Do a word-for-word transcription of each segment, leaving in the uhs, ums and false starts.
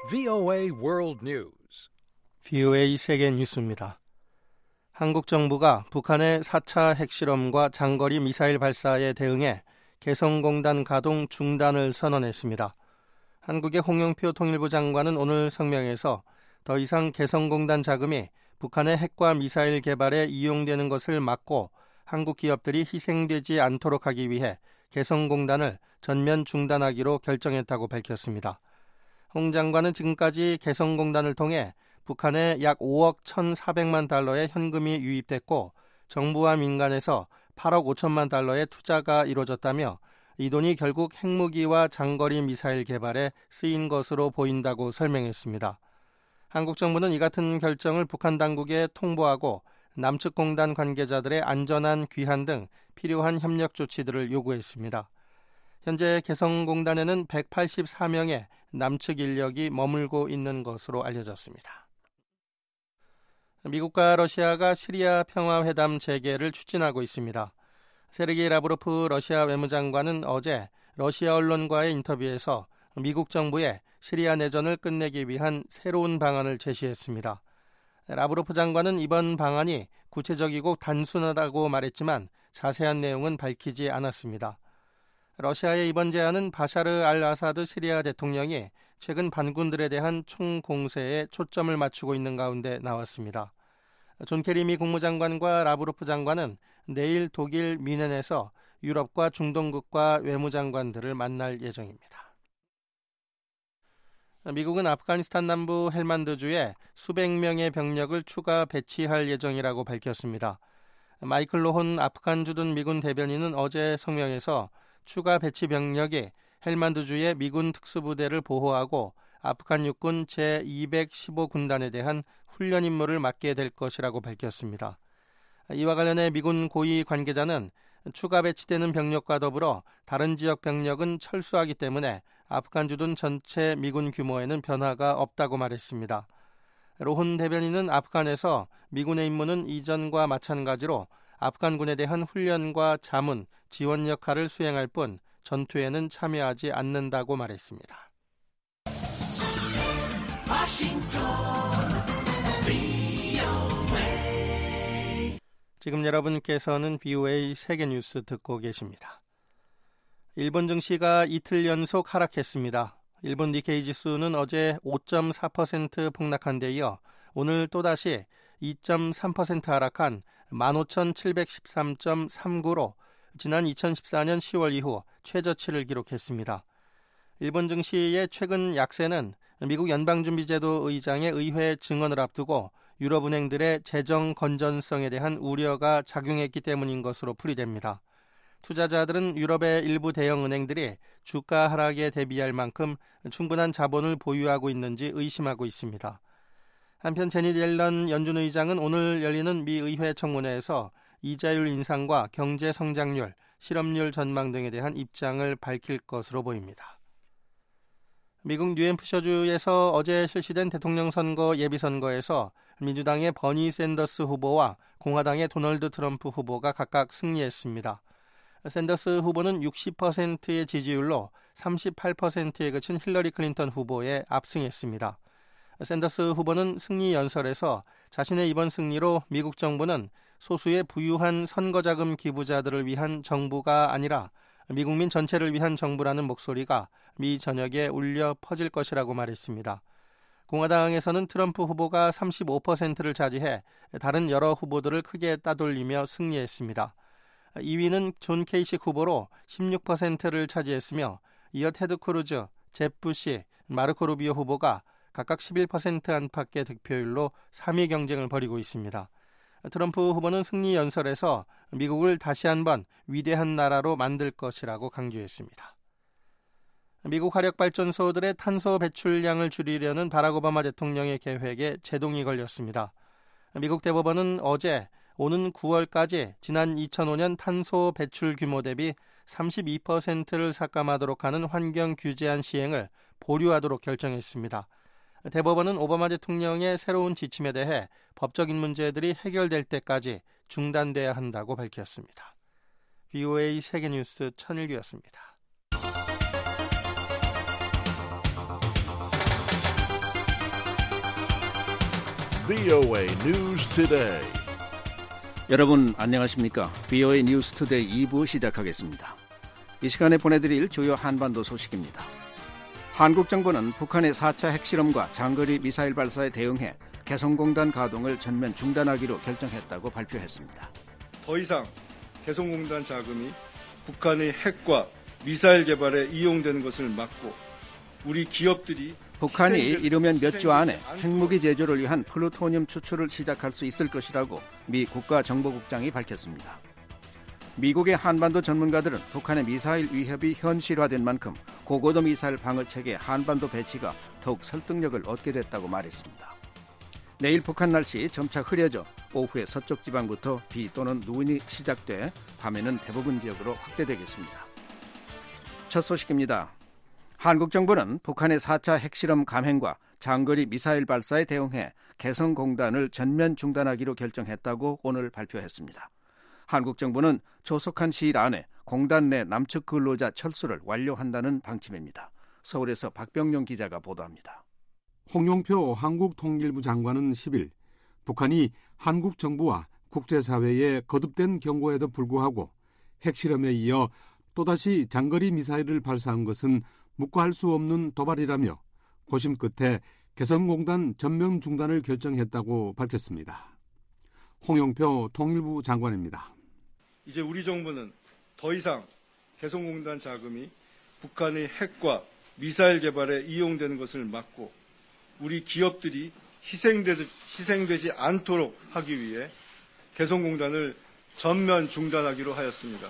브이오에이 World News. 브이오에이 세계 뉴스입니다. 한국 정부가 북한의 사 차 핵실험과 장거리 미사일 발사에 대응해 개성공단 가동 중단을 선언했습니다. 한국의 홍영표 통일부 장관은 오늘 성명에서 더 이상 개성공단 자금이 북한의 핵과 미사일 개발에 이용되는 것을 막고 한국 기업들이 희생되지 않도록 하기 위해 개성공단을 전면 중단하기로 결정했다고 밝혔습니다. 홍 장관은 지금까지 개성공단을 통해 북한에 약 오억 천사백만 달러의 현금이 유입됐고 정부와 민간에서 팔억 오천만 달러의 투자가 이루어졌다며 이 돈이 결국 핵무기와 장거리 미사일 개발에 쓰인 것으로 보인다고 설명했습니다. 한국 정부는 이 같은 결정을 북한 당국에 통보하고 남측 공단 관계자들의 안전한 귀환 등 필요한 협력 조치들을 요구했습니다. 현재 개성공단에는 백팔십사 명의 남측 인력이 머물고 있는 것으로 알려졌습니다. 미국과 러시아가 시리아 평화회담 재개를 추진하고 있습니다. 세르게이 라브로프 러시아 외무장관은 어제 러시아 언론과의 인터뷰에서 미국 정부에 시리아 내전을 끝내기 위한 새로운 방안을 제시했습니다. 라브로프 장관은 이번 방안이 구체적이고 단순하다고 말했지만 자세한 내용은 밝히지 않았습니다. 러시아의 이번 제안은 바샤르 알 아사드 시리아 대통령이 최근 반군들에 대한 총공세에 초점을 맞추고 있는 가운데 나왔습니다. 존 케리 미 국무장관과 라브로프 장관은 내일 독일 뮌헨에서 유럽과 중동국가 외무장관들을 만날 예정입니다. 미국은 아프가니스탄 남부 헬만드주에 수백 명의 병력을 추가 배치할 예정이라고 밝혔습니다. 마이클 로혼 아프간 주둔 미군 대변인은 어제 성명에서 추가 배치 병력이 헬만드주의 미군 특수부대를 보호하고 아프간 육군 제이백십오 군단에 대한 훈련 임무를 맡게 될 것이라고 밝혔습니다. 이와 관련해 미군 고위 관계자는 추가 배치되는 병력과 더불어 다른 지역 병력은 철수하기 때문에 아프간 주둔 전체 미군 규모에는 변화가 없다고 말했습니다. 로혼 대변인은 아프간에서 미군의 임무는 이전과 마찬가지로 아프간군에 대한 훈련과 자문, 지원 역할을 수행할 뿐 전투에는 참여하지 않는다고 말했습니다. 지금 여러분께서는 브이오에이 세계뉴스 듣고 계십니다. 일본 증시가 이틀 연속 하락했습니다. 일본 니케이 지수는 어제 오 점 사 퍼센트 폭락한 데 이어 오늘 또다시 이 점 삼 퍼센트 하락한 만 오천칠백십삼 점 삼구로 지난 이천십사 년 시월 이후 최저치를 기록했습니다. 일본 증시의 최근 약세는 미국 연방준비제도 의장의 의회 증언을 앞두고 유럽은행들의 재정 건전성에 대한 우려가 작용했기 때문인 것으로 풀이됩니다. 투자자들은 유럽의 일부 대형 은행들이 주가 하락에 대비할 만큼 충분한 자본을 보유하고 있는지 의심하고 있습니다. 한편 제닛 옐런 연준 의장은 오늘 열리는 미 의회 청문회에서 이자율 인상과 경제 성장률, 실업률 전망 등에 대한 입장을 밝힐 것으로 보입니다. 미국 뉴햄프셔주에서 어제 실시된 대통령 선거 예비선거에서 민주당의 버니 샌더스 후보와 공화당의 도널드 트럼프 후보가 각각 승리했습니다. 샌더스 후보는 육십 퍼센트의 지지율로 삼십팔 퍼센트에 그친 힐러리 클린턴 후보에 압승했습니다. 샌더스 후보는 승리 연설에서 자신의 이번 승리로 미국 정부는 소수의 부유한 선거자금 기부자들을 위한 정부가 아니라 미국민 전체를 위한 정부라는 목소리가 미 전역에 울려 퍼질 것이라고 말했습니다. 공화당에서는 트럼프 후보가 삼십오 퍼센트를 차지해 다른 여러 후보들을 크게 따돌리며 승리했습니다. 이 위는 존 케이식 후보로 십육 퍼센트를 차지했으며 이어 테드 크루즈, 잽 부시, 마르코 루비오 후보가 각각 십일 퍼센트 안팎의 득표율로 삼 위 경쟁을 벌이고 있습니다. 트럼프 후보는 승리 연설에서 미국을 다시 한번 위대한 나라로 만들 것이라고 강조했습니다. 미국 화력발전소들의 탄소 배출량을 줄이려는 바락 오바마 대통령의 계획에 제동이 걸렸습니다. 미국 대법원은 어제 오는 구월까지 지난 이천오 년 탄소 배출 규모 대비 삼십이 퍼센트를 삭감하도록 하는 환경 규제안 시행을 보류하도록 결정했습니다. 대법원은 오바마 대통령의 새로운 지침에 대해 법적인 문제들이 해결될 때까지 중단돼야 한다고 밝혔습니다. 브이오에이 세계뉴스 천일규였습니다. 브이오에이 News Today. 여러분 안녕하십니까? 브이오에이 뉴스 투데이 이 부 시작하겠습니다. 이 시간에 보내드릴 주요 한반도 소식입니다. 한국 정부는 북한의 사 차 핵실험과 장거리 미사일 발사에 대응해 개성공단 가동을 전면 중단하기로 결정했다고 발표했습니다. 더 이상 개성공단 자금이 북한의 핵과 미사일 개발에 이용되는 것을 막고 우리 기업들이 북한이 이르면 몇 주 안에 핵무기 제조를 위한 플루토늄 추출을 시작할 수 있을 것이라고 미 국가정보국장이 밝혔습니다. 미국의 한반도 전문가들은 북한의 미사일 위협이 현실화된 만큼 고고도 미사일 방어체계 한반도 배치가 더욱 설득력을 얻게 됐다고 말했습니다. 내일 북한 날씨 점차 흐려져 오후에 서쪽 지방부터 비 또는 눈이 시작돼 밤에는 대부분 지역으로 확대되겠습니다. 첫 소식입니다. 한국 정부는 북한의 사 차 핵실험 감행과 장거리 미사일 발사에 대응해 개성공단을 전면 중단하기로 결정했다고 오늘 발표했습니다. 한국 정부는 조속한 시일 안에 공단 내 남측 근로자 철수를 완료한다는 방침입니다. 서울에서 박병용 기자가 보도합니다. 홍영표 한국통일부 장관은 십 일 북한이 한국 정부와 국제사회의 거듭된 경고에도 불구하고 핵실험에 이어 또다시 장거리 미사일을 발사한 것은 묵과할 수 없는 도발이라며 고심 끝에 개성공단 전면 중단을 결정했다고 밝혔습니다. 홍영표 통일부 장관입니다. 이제 우리 정부는 더 이상 개성공단 자금이 북한의 핵과 미사일 개발에 이용되는 것을 막고 우리 기업들이 희생되지, 희생되지 않도록 하기 위해 개성공단을 전면 중단하기로 하였습니다.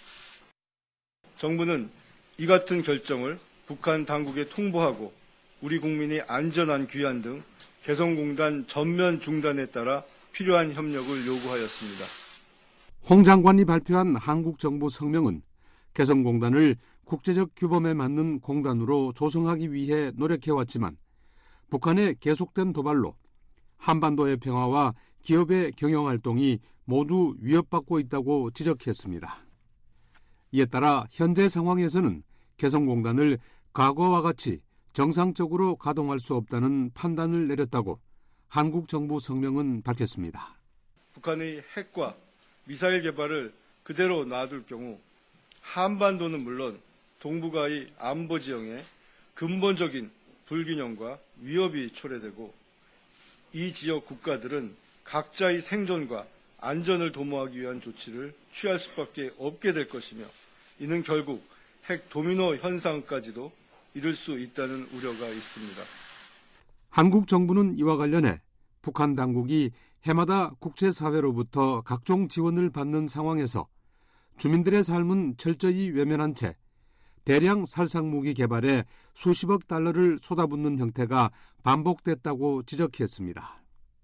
정부는 이 같은 결정을 북한 당국에 통보하고 우리 국민의 안전한 귀환 등 개성공단 전면 중단에 따라 필요한 협력을 요구하였습니다. 홍 장관이 발표한 한국 정부 성명은 개성공단을 국제적 규범에 맞는 공단으로 조성하기 위해 노력해왔지만 북한의 계속된 도발로 한반도의 평화와 기업의 경영활동이 모두 위협받고 있다고 지적했습니다. 이에 따라 현재 상황에서는 개성공단을 과거와 같이 정상적으로 가동할 수 없다는 판단을 내렸다고 한국 정부 성명은 밝혔습니다. 북한의 핵과 미사일 개발을 그대로 놔둘 경우 한반도는 물론 동북아의 안보 지형에 근본적인 불균형과 위협이 초래되고 이 지역 국가들은 각자의 생존과 안전을 도모하기 위한 조치를 취할 수밖에 없게 될 것이며 이는 결국 핵 도미노 현상까지도 이룰 수 있다는 우려가 있습니다. 한국 정부는 이와 관련해 북한 당국이 해마다 국제사회로부터 각종 지원을 받는 상황에서 주민들의 삶은 철저히 외면한 채 대량 살상무기 개발에 수십억 달러를 쏟아붓는 형태가 반복됐다고 지적했습니다.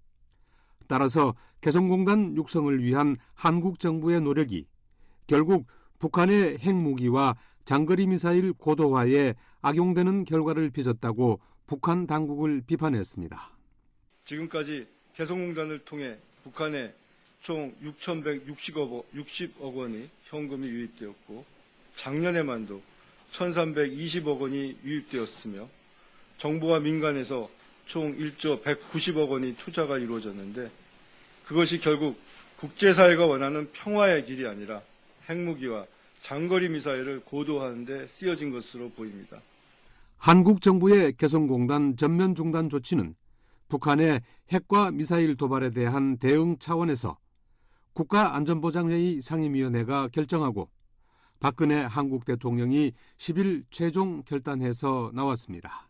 따라서 개성공단 육성을 위한 한국 정부의 노력이 결국 북한의 핵무기와 장거리 미사일 고도화에 악용되는 결과를 빚었다고 북한 당국을 비판했습니다. 지금까지 개성공단을 통해 북한에 총 육천백육십억 원의 현금이 유입되었고 작년에만도 천삼백이십억 원이 유입되었으며 정부와 민간에서 총 일조 백구십억 원의 투자가 이루어졌는데 그것이 결국 국제사회가 원하는 평화의 길이 아니라 핵무기와 장거리 미사일을 고도화하는 데 쓰여진 것으로 보입니다. 한국 정부의 개성공단 전면 중단 조치는 북한의 핵과 미사일 도발에 대한 대응 차원에서 국가안전보장회의 상임위원회가 결정하고 박근혜 한국 대통령이 십 일 최종 결단해서 나왔습니다.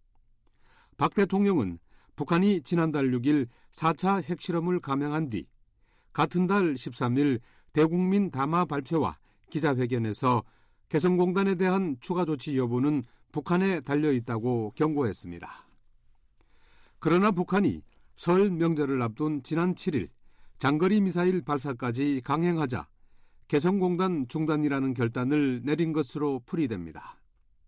박 대통령은 북한이 지난달 육 일 사 차 핵실험을 감행한 뒤 같은 달 십삼 일 대국민 담화 발표와 기자회견에서 개성공단에 대한 추가 조치 여부는 북한에 달려있다고 경고했습니다. 그러나 북한이 설 명절을 앞둔 지난 칠 일 장거리 미사일 발사까지 강행하자 개성공단 중단이라는 결단을 내린 것으로 풀이됩니다.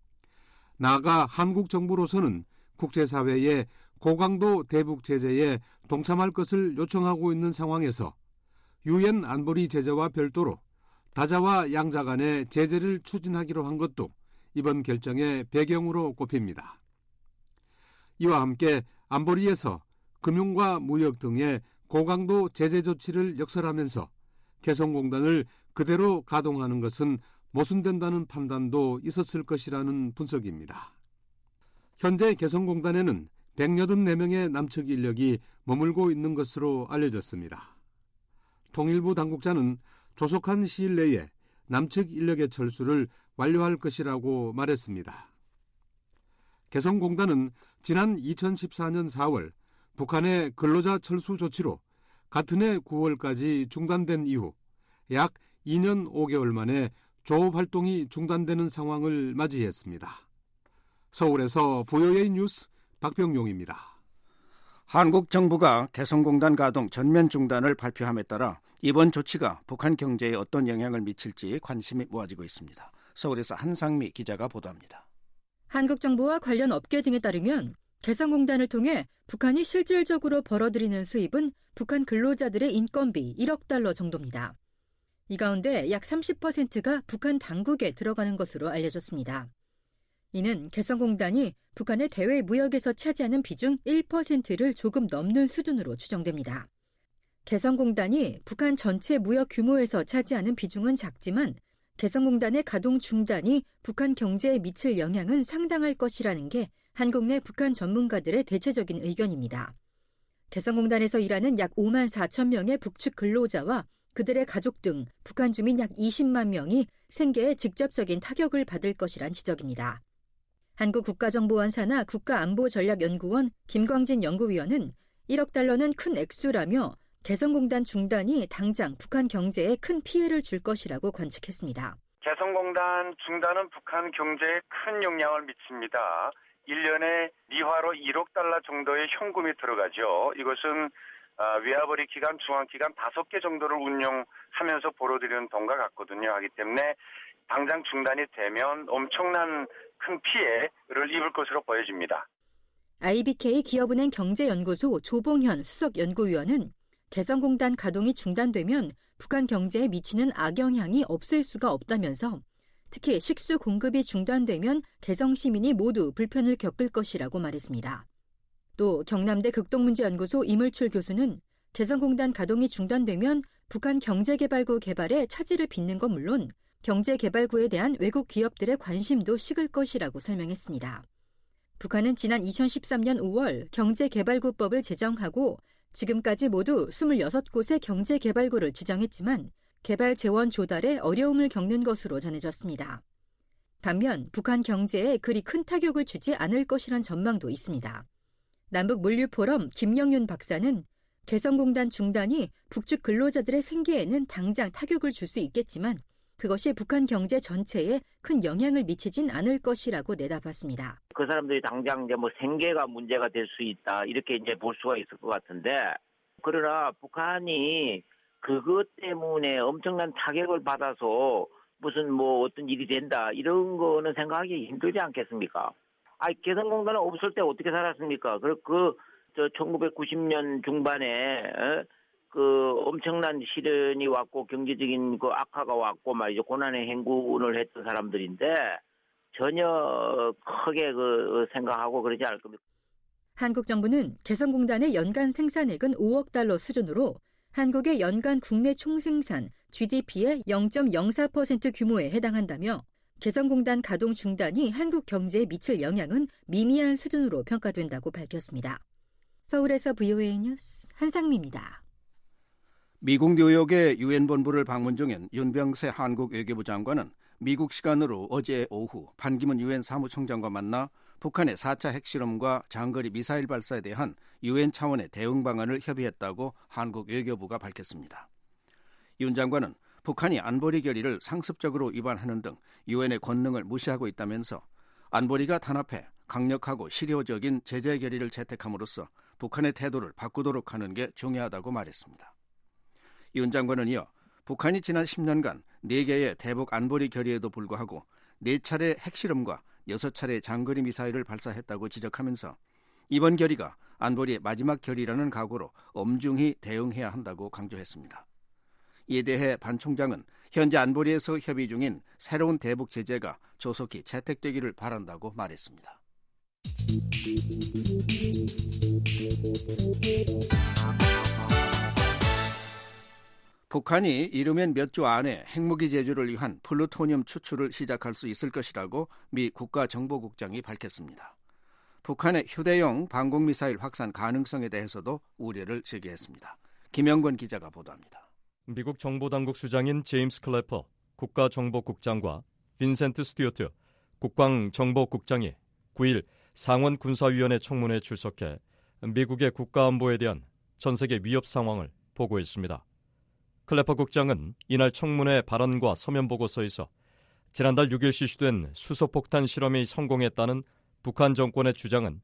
나아가 한국 정부로서는 국제사회의 고강도 대북 제재에 동참할 것을 요청하고 있는 상황에서 유엔 안보리 제재와 별도로 다자와 양자 간의 제재를 추진하기로 한 것도 이번 결정의 배경으로 꼽힙니다. 이와 함께 안보리에서 금융과 무역 등의 고강도 제재 조치를 역설하면서 개성공단을 그대로 가동하는 것은 모순된다는 판단도 있었을 것이라는 분석입니다. 현재 개성공단에는 백팔십사 명의 남측 인력이 머물고 있는 것으로 알려졌습니다. 통일부 당국자는 조속한 시일 내에 남측 인력의 철수를 완료할 것이라고 말했습니다. 개성공단은 지난 이천십사 년 사월 북한의 근로자 철수 조치로 같은 해 구월까지 중단된 이후 약 이 년 오 개월 만에 조업 활동이 중단되는 상황을 맞이했습니다. 서울에서 브이오에이 뉴스 박병용입니다. 한국 정부가 개성공단 가동 전면 중단을 발표함에 따라 이번 조치가 북한 경제에 어떤 영향을 미칠지 관심이 모아지고 있습니다. 서울에서 한상미 기자가 보도합니다. 한국 정부와 관련 업계 등에 따르면 개성공단을 통해 북한이 실질적으로 벌어들이는 수입은 북한 근로자들의 인건비 일억 달러 정도입니다. 이 가운데 약 삼십 퍼센트가 북한 당국에 들어가는 것으로 알려졌습니다. 이는 개성공단이 북한의 대외 무역에서 차지하는 비중 일 퍼센트를 조금 넘는 수준으로 추정됩니다. 개성공단이 북한 전체 무역 규모에서 차지하는 비중은 작지만 개성공단의 가동 중단이 북한 경제에 미칠 영향은 상당할 것이라는 게 한국 내 북한 전문가들의 대체적인 의견입니다. 개성공단에서 일하는 약 오만 사천 명의 북측 근로자와 그들의 가족 등 북한 주민 약 이십만 명이 생계에 직접적인 타격을 받을 것이란 지적입니다. 한국국가정보원 산하 국가안보전략연구원 김광진 연구위원은 일억 달러는 큰 액수라며 개성공단 중단이 당장 북한 경제에 큰 피해를 줄 것이라고 관측했습니다. 개성공단 중단은 북한 경제에 큰 영향을 미칩니다. 일 년에 미화로 일억 달러 정도의 현금이 들어가죠. 이것은 외화벌이 기간, 중앙기간 다섯 개 정도를 운용하면서 벌어들이는 돈과 같거든요. 하기 때문에 당장 중단이 되면 엄청난 큰 피해를 입을 것으로 보여집니다. 아이비케이 기업은행 경제연구소 조봉현 수석연구위원은 개성공단 가동이 중단되면 북한 경제에 미치는 악영향이 없을 수가 없다면서 특히 식수 공급이 중단되면 개성 시민이 모두 불편을 겪을 것이라고 말했습니다. 또 경남대 극동문제연구소 이물출 교수는 개성공단 가동이 중단되면 북한 경제개발구 개발에 차질을 빚는 건 물론 경제개발구에 대한 외국 기업들의 관심도 식을 것이라고 설명했습니다. 북한은 지난 이천십삼 년 오월 경제개발구법을 제정하고 지금까지 모두 이십육 곳의 경제개발구를 지정했지만 개발 재원 조달에 어려움을 겪는 것으로 전해졌습니다. 반면 북한 경제에 그리 큰 타격을 주지 않을 것이란 전망도 있습니다. 남북물류포럼 김영윤 박사는 개성공단 중단이 북측 근로자들의 생계에는 당장 타격을 줄 수 있겠지만 그것이 북한 경제 전체에 큰 영향을 미치진 않을 것이라고 내다봤습니다. 그 사람들이 당장 이제 뭐 생계가 문제가 될 수 있다 이렇게 이제 볼 수가 있을 것 같은데 그러나 북한이 그것 때문에 엄청난 타격을 받아서 무슨 뭐 어떤 일이 된다 이런 거는 생각하기 힘들지 않겠습니까? 아, 개성공단은 없을 때 어떻게 살았습니까? 그, 그, 저, 천구백구십 년 중반에, 에? 그, 엄청난 시련이 왔고, 경제적인 그 악화가 왔고, 말이죠. 고난의 행군을 했던 사람들인데, 전혀 크게 그, 생각하고 그러지 않을 겁니다. 한국 정부는 개성공단의 연간 생산액은 오억 달러 수준으로 한국의 연간 국내 총생산 지디피의 영 점 영사 퍼센트 규모에 해당한다며 개성공단 가동 중단이 한국 경제에 미칠 영향은 미미한 수준으로 평가된다고 밝혔습니다. 서울에서 브이오에이 뉴스 한상미입니다. 미국 뉴욕의 유엔 본부를 방문 중인 윤병세 한국 외교부 장관은 미국 시간으로 어제 오후 판기문 유엔 사무총장과 만나 북한의 사 차 핵실험과 장거리 미사일 발사에 대한 유엔 차원의 대응 방안을 협의했다고 한국 외교부가 밝혔습니다. 윤 장관은 북한이 안보리 결의를 상습적으로 위반하는 등 유엔의 권능을 무시하고 있다면서 안보리가 탄압해 강력하고 실효적인 제재 결의를 채택함으로써 북한의 태도를 바꾸도록 하는 게 중요하다고 말했습니다. 윤 장관은 이어 북한이 지난 십 년간 네 개의 대북 안보리 결의에도 불구하고 네 차례 핵실험과 여섯 차례 장거리 미사일을 발사했다고 지적하면서 이번 결의가 안보리의 마지막 결의라는 각오로 엄중히 대응해야 한다고 강조했습니다. 이에 대해 반 총장은 현재 안보리에서 협의 중인 새로운 대북 제재가 조속히 채택되기를 바란다고 말했습니다. 북한이 이르면 몇 주 안에 핵무기 제조를 위한 플루토늄 추출을 시작할 수 있을 것이라고 미 국가정보국장이 밝혔습니다. 북한의 휴대용 방공미사일 확산 가능성에 대해서도 우려를 제기했습니다. 김영권 기자가 보도합니다. 미국 정보당국 수장인 제임스 클래퍼 국가정보국장과 빈센트 스튜어트 국방정보국장이 구일 상원 군사위원회 청문회에 출석해 미국의 국가안보에 대한 전세계 위협 상황을 보고했습니다. 클래퍼 국장은 이날 청문회 발언과 서면 보고서에서 지난달 육일 실시된 수소폭탄 실험이 성공했다는 북한 정권의 주장은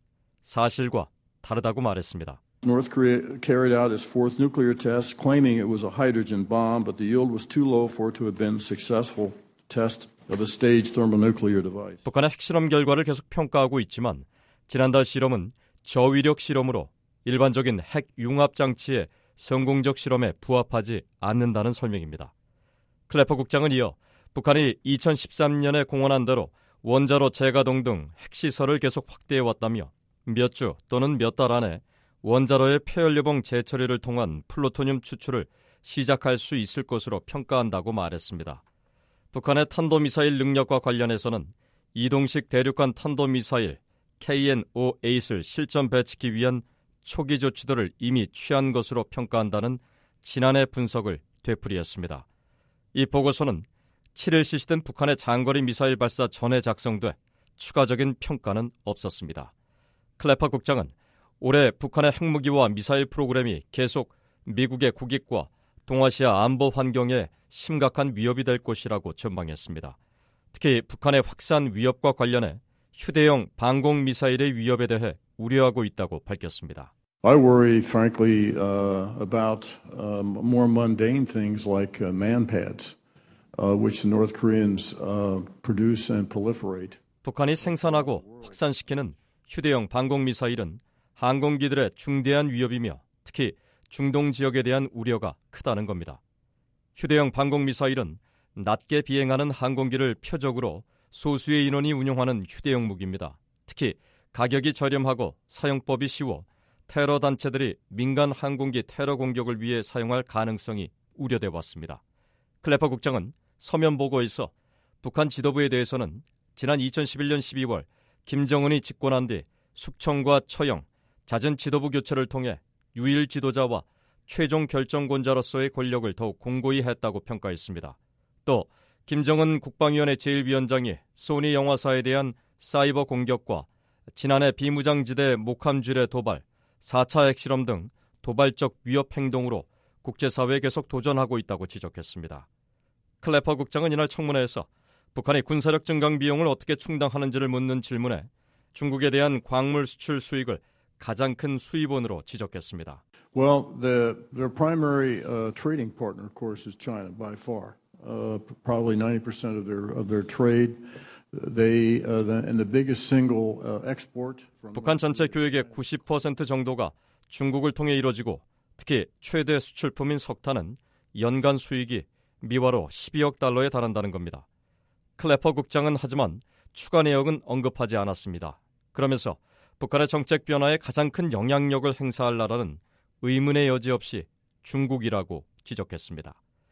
사실과 다르다고 말했습니다. North Korea carried out its fourth nuclear test, claiming it was a hydrogen bomb, but the yield was too low for it to have been successful test of a staged thermonuclear device. 북한의 핵실험 결과를 계속 평가하고 있지만 지난달 실험은 저위력 실험으로 일반적인 핵 융합 장치의 성공적 실험에 부합하지 않는다는 설명입니다. 클래퍼 국장은 이어 북한이 이천십삼 년에 공언한 대로 원자로 재가동 등 핵시설을 계속 확대해왔다며 몇 주 또는 몇 달 안에 원자로의 폐연료봉 재처리를 통한 플루토늄 추출을 시작할 수 있을 것으로 평가한다고 말했습니다. 북한의 탄도미사일 능력과 관련해서는 이동식 대륙간 탄도미사일 케이엔 오에잇을 실전 배치기 위한 초기 조치들을 이미 취한 것으로 평가한다는 지난해 분석을 되풀이했습니다. 이 보고서는 칠일 실시된 북한의 장거리 미사일 발사 전에 작성돼 추가적인 평가는 없었습니다. 클래퍼 국장은 올해 북한의 핵무기와 미사일 프로그램이 계속 미국의 국익과 동아시아 안보 환경에 심각한 위협이 될 것이라고 전망했습니다. 특히 북한의 확산 위협과 관련해 휴대용 방공미사일의 위협에 대해 우려하고 있다고 밝혔습니다. I worry, frankly, uh, about um, more mundane things like uh, manpads, uh, which the North Koreans uh, produce and proliferate. 북한이 생산하고 확산시키는 휴대용 방공미사일은 항공기들의 중대한 위협이며 특히 중동 지역에 대한 우려가 크다는 겁니다. 휴대용 방공미사일은 낮게 비행하는 항공기를 표적으로 소수의 인원이 운용하는 휴대용 무기입니다. 특히 가격이 저렴하고 사용법이 쉬워 테러 단체들이 민간 항공기 테러 공격을 위해 사용할 가능성이 우려돼 왔습니다. 클래퍼 국장은 서면 보고에서 북한 지도부에 대해서는 지난 이천십일 년 십이월 김정은이 집권한 뒤 숙청과 처형, 잦은 지도부 교체를 통해 유일 지도자와 최종 결정권자로서의 권력을 더욱 공고히 했다고 평가했습니다. 또 김정은 국방위원회 제일 위원장이 소니 영화사에 대한 사이버 공격과 지난해 비무장지대 목함지뢰 도발, 사 차 핵실험 등 도발적 위협 행동으로 국제사회에 계속 도전하고 있다고 지적했습니다. 클래퍼 국장은 이날 청문회에서 북한이 군사력 증강 비용을 어떻게 충당하는지를 묻는 질문에 중국에 대한 광물 수출 수익을 가장 큰 수입원으로 지적했습니다. Well, the, their primary uh, trading partner, of course, is China by far. Uh, probably ninety percent of their of their trade. They uh, the, and the biggest single uh, export from 북한 전체 교역의 구십 퍼센트 정도가 중국을 통해 이루어지고 특히 최대 수출품인 석탄은 연간 수익이 미화로 십이억 달러에 달한다는 겁니다. 클래퍼 국장은 하지만 추가 내역은 언급하지 않았습니다. 그러면서 북한의 정책 변화에 가장 큰 영향력을 행사할 나라는 의문의 여지 없이 중국이라고 지적했습니다.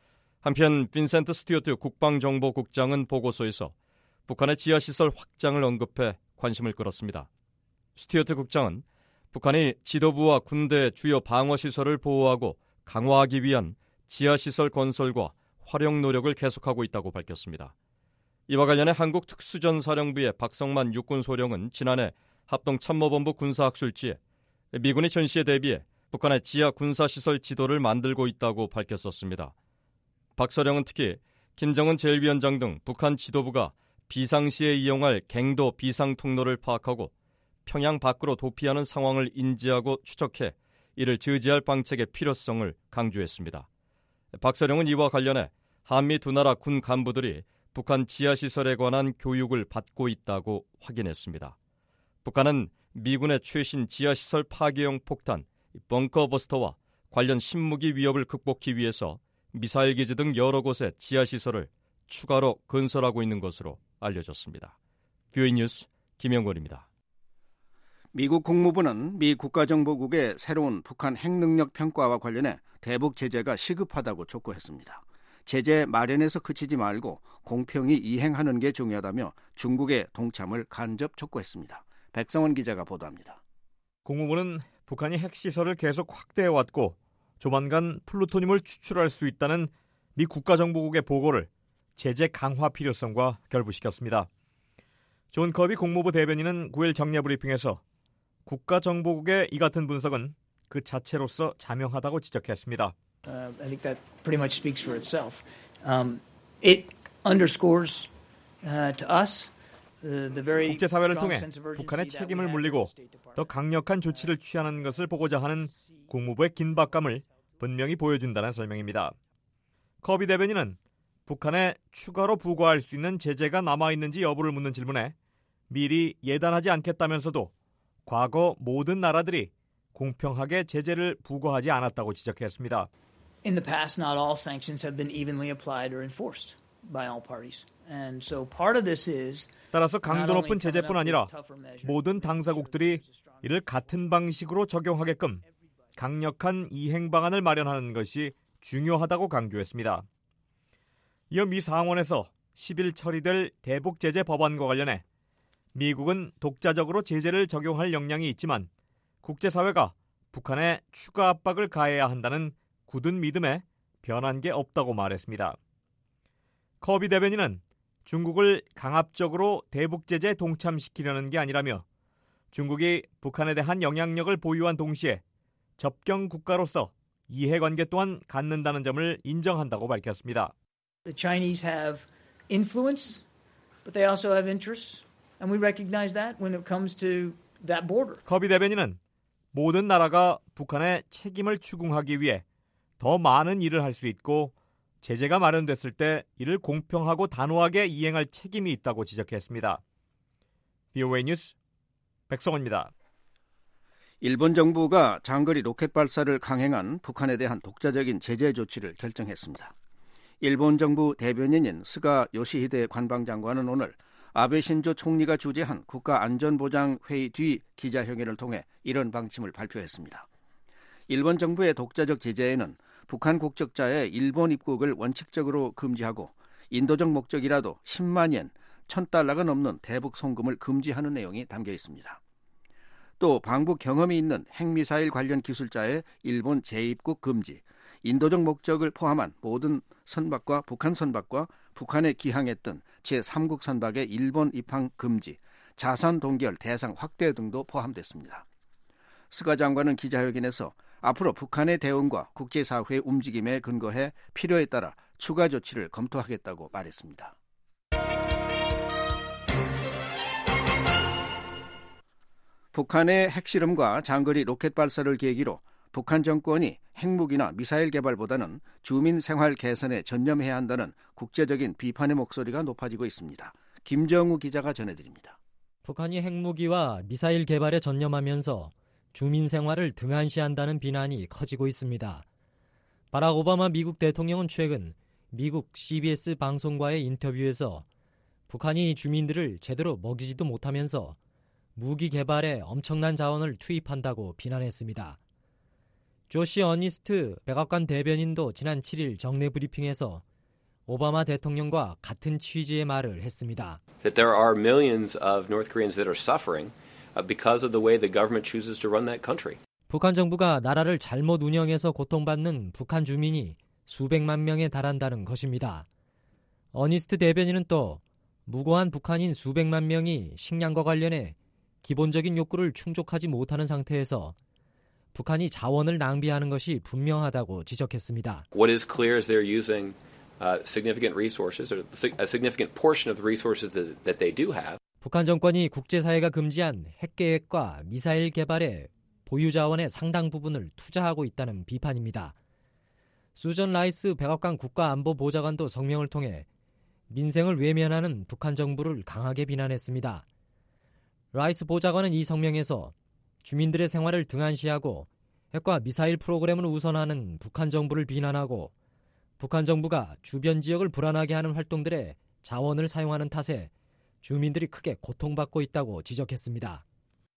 한편 빈센트 스튜어트 국방정보국장은 보고서에서 북한의 지하시설 확장을 언급해 관심을 끌었습니다. 스튜어트 국장은 북한이 지도부와 군대의 주요 방어시설을 보호하고 강화하기 위한 지하시설 건설과 활용 노력을 계속하고 있다고 밝혔습니다. 이와 관련해 한국특수전사령부의 박성만 육군소령은 지난해 합동참모본부 군사학술지에 미군이 전시에 대비해 북한의 지하 군사시설 지도를 만들고 있다고 밝혔었습니다. 박 소령은 특히 김정은 제일 위원장 등 북한 지도부가 비상시에 이용할 갱도 비상 통로를 파악하고 평양 밖으로 도피하는 상황을 인지하고 추적해 이를 저지할 방책의 필요성을 강조했습니다. 박 소령은 이와 관련해 한미 두 나라 군 간부들이 북한 지하시설에 관한 교육을 받고 있다고 확인했습니다. 북한은 미군의 최신 지하시설 파괴용 폭탄, 벙커버스터와 관련 신무기 위협을 극복하기 위해서 미사일 기지 등 여러 곳에 지하시설을 추가로 건설하고 있는 것으로 알려졌습니다. 뷰이 뉴스 김영권입니다. 미국 국무부는 미 국가정보국의 새로운 북한 핵능력 평가와 관련해 대북 제재가 시급하다고 촉구했습니다. 제재 마련에서 그치지 말고 공평히 이행하는 게 중요하다며 중국의 동참을 간접 촉구했습니다. 백성원 기자가 보도합니다. 국무부는 북한이 핵시설을 계속 확대해왔고 조만간 플루토늄을 추출할 수 있다는 미 국가정보국의 보고를 제재 강화 필요성과 결부시켰습니다. 존 커비 국무부 대변인은 구일 정례 브리핑에서 국가정보국의 이 같은 분석은 그 자체로서 자명하다고 지적했습니다. Uh, I think that pretty much speaks for itself. Um, it underscores uh, to us uh, the very 국제사회를 통해 북한의 책임을 물리고 더 강력한 조치를 취하는 것을 보고자 하는 국무부의 긴박감을 분명히 보여준다는 설명입니다. 커비 대변인은 북한에 추가로 부과할 수 있는 제재가 남아있는지 여부를 묻는 질문에 미리 예단하지 않겠다면서도 과거 모든 나라들이 공평하게 제재를 부과하지 않았다고 지적했습니다. In the past, not all sanctions have been evenly applied or enforced by all parties. And so part of this is 따라서 강도 높은 제재뿐 아니라 모든 당사국들이 이를 같은 방식으로 적용하게끔 강력한 이행 방안을 마련하는 것이 중요하다고 강조했습니다. 이어 미 상원에서 십일 처리될 대북 제재 법안과 관련해 미국은 독자적으로 제재를 적용할 역량이 있지만 국제사회가 북한에 추가 압박을 가해야 한다는 굳은 믿음에 변한 게 없다고 말했습니다. 커비 대변인은 중국을 강압적으로 대북 제재에 동참시키려는 게 아니라며 중국이 북한에 대한 영향력을 보유한 동시에 접경 국가로서 이해관계 또한 갖는다는 점을 인정한다고 밝혔습니다. The Chinese have influence, but they also have interests, and we recognize that when it comes to that border. 커비 대변인은 모든 나라가 북한의 책임을 추궁하기 위해 더 많은 일을 할 수 있고 제재가 마련됐을 때 이를 공평하고 단호하게 이행할 책임이 있다고 지적했습니다. 비오에이 뉴스 백성원입니다. 일본 정부가 장거리 로켓 발사를 강행한 북한에 대한 독자적인 제재 조치를 결정했습니다. 일본 정부 대변인인 스가 요시히데 관방장관은 오늘 아베 신조 총리가 주재한 국가안전보장회의 뒤 기자회견을 통해 이런 방침을 발표했습니다. 일본 정부의 독자적 제재에는 북한 국적자의 일본 입국을 원칙적으로 금지하고 인도적 목적이라도 십만 엔, 천 달러가 넘는 대북 송금을 금지하는 내용이 담겨 있습니다. 또 방북 경험이 있는 핵미사일 관련 기술자의 일본 재입국 금지, 인도적 목적을 포함한 모든 선박과 북한 선박과 북한에 기항했던 제삼국 선박의 일본 입항 금지, 자산 동결 대상 확대 등도 포함됐습니다. 스가 장관은 기자회견에서 앞으로 북한의 대응과 국제사회의 움직임에 근거해 필요에 따라 추가 조치를 검토하겠다고 말했습니다. 북한의 핵실험과 장거리 로켓 발사를 계기로 북한 정권이 핵무기나 미사일 개발보다는 주민 생활 개선에 전념해야 한다는 국제적인 비판의 목소리가 높아지고 있습니다. 김정우 기자가 전해드립니다. 북한이 핵무기와 미사일 개발에 전념하면서 주민 생활을 등한시한다는 비난이 커지고 있습니다. 바락 오바마 미국 대통령은 최근 미국 씨비에스 방송과의 인터뷰에서 북한이 주민들을 제대로 먹이지도 못하면서 무기 개발에 엄청난 자원을 투입한다고 비난했습니다. 조시 어니스트 백악관 대변인도 지난 칠일 정례 브리핑에서 오바마 대통령과 같은 취지의 말을 했습니다. That there are millions of North Koreans that are suffering because of the way the government chooses to run that country. 북한 정부가 나라를 잘못 운영해서 고통받는 북한 주민이 수백만 명에 달한다는 것입니다. 어니스트 대변인은 또 무고한 북한인 수백만 명이 식량과 관련해 기본적인 욕구를 충족하지 못하는 상태에서 북한이 자원을 낭비하는 것이 분명하다고 지적했습니다. What is clear is they're using uh, significant resources, or a significant portion of the resources that, that they do have. 북한 정권이 국제사회가 금지한 핵계획과 미사일 개발에 보유 자원의 상당 부분을 투자하고 있다는 비판입니다. 수전 라이스 백악관 국가안보보좌관도 성명을 통해 민생을 외면하는 북한 정부를 강하게 비난했습니다. 라이스 보좌관은 이 성명에서 주민들의 생활을 등한시하고 핵과 미사일 프로그램을 우선하는 북한 정부를 비난하고 북한 정부가 주변 지역을 불안하게 하는 활동들에 자원을 사용하는 탓에 주민들이 크게 고통받고 있다고 지적했습니다.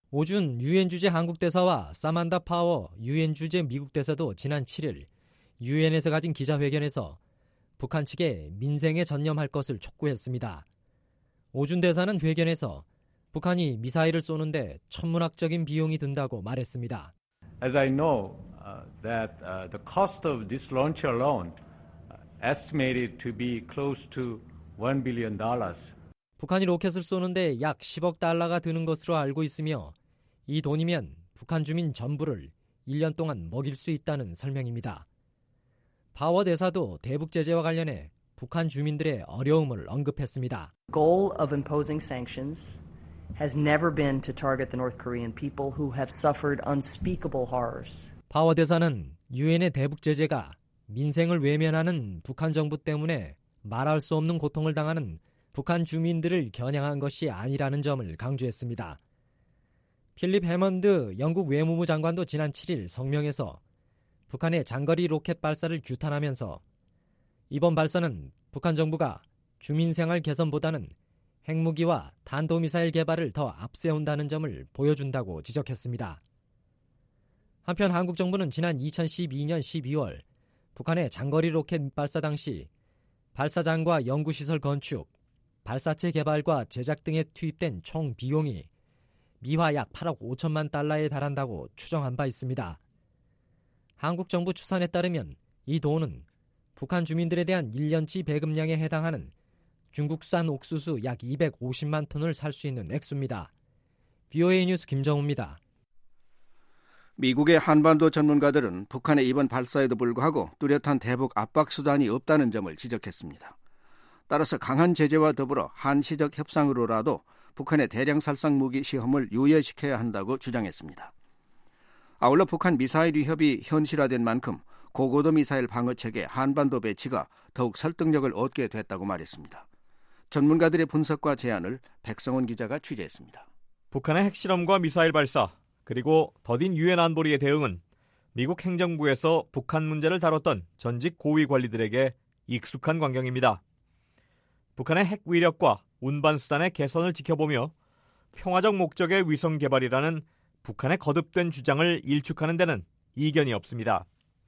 오준 유엔 주재 한국 대사와 사만다 파워 유엔 주재 미국 대사도 지난 칠일 유엔에서 가진 기자회견에서 북한 측에 민생에 전념할 것을 촉구했습니다. 오준 대사는 회견에서 북한이 미사일을 쏘는데 천문학적인 비용이 든다고 말했습니다. As I know uh, that uh, the cost of this launch alone estimated to be close to one billion dollars. 북한이 로켓을 쏘는데 약 십억 달러가 드는 것으로 알고 있으며 이 돈이면 북한 주민 전부를 일 년 동안 먹일 수 있다는 설명입니다. 파워 대사도 대북 제재와 관련해 북한 주민들의 어려움을 언급했습니다. Goal of imposing sanctions has never been to target the North Korean people who have suffered unspeakable horrors. 파워 대사는 유엔의 대북 제재가 민생을 외면하는 북한 정부 때문에 말할 수 없는 고통을 당하는 북한 주민들을 겨냥한 것이 아니라는 점을 강조했습니다. 필립 해먼드 영국 외무부 장관도 지난 칠일 성명에서 북한의 장거리 로켓 발사를 규탄하면서 이번 발사는 북한 정부가 주민생활 개선보다는 핵무기와 탄도미사일 개발을 더 앞세운다는 점을 보여준다고 지적했습니다. 한편 한국 정부는 지난 이천십이년 십이월 북한의 장거리 로켓 발사 당시 발사장과 연구시설 건축, 발사체 개발과 제작 등에 투입된 총 비용이 미화 약 팔억 오천만 달러에 달한다고 추정한 바 있습니다. 한국 정부 추산에 따르면 이 돈은 북한 주민들에 대한 일 년치 배급량에 해당하는 중국산 옥수수 약 이백오십만 톤을 살 수 있는 액수입니다. 비오에이 뉴스 김정우입니다. 미국의 한반도 전문가들은 북한의 이번 발사에도 불구하고 뚜렷한 대북 압박 수단이 없다는 점을 지적했습니다. 따라서 강한 제재와 더불어 한시적 협상으로라도 북한의 대량 살상 무기 시험을 유예시켜야 한다고 주장했습니다. 아울러 북한 미사일 위협이 현실화된 만큼 고고도 미사일 방어체계 한반도 배치가 더욱 설득력을 얻게 됐다고 말했습니다. 전문가들의 분석과 제안을 백성원 기자가 취재했습니다. 북한의 핵실험과 미사일 발사, 그리고 더딘 유엔 안보리의 대응은 미국 행정부에서 북한 문제를 다뤘던 전직 고위 관리들에게 익숙한 광경입니다. 북한의 핵 위력과 운반 수단의 개선을 지켜보며 평화적 목적의 위성 개발이라는 북한의 거듭된 주장을 일축하는 데는 이견이 없습니다.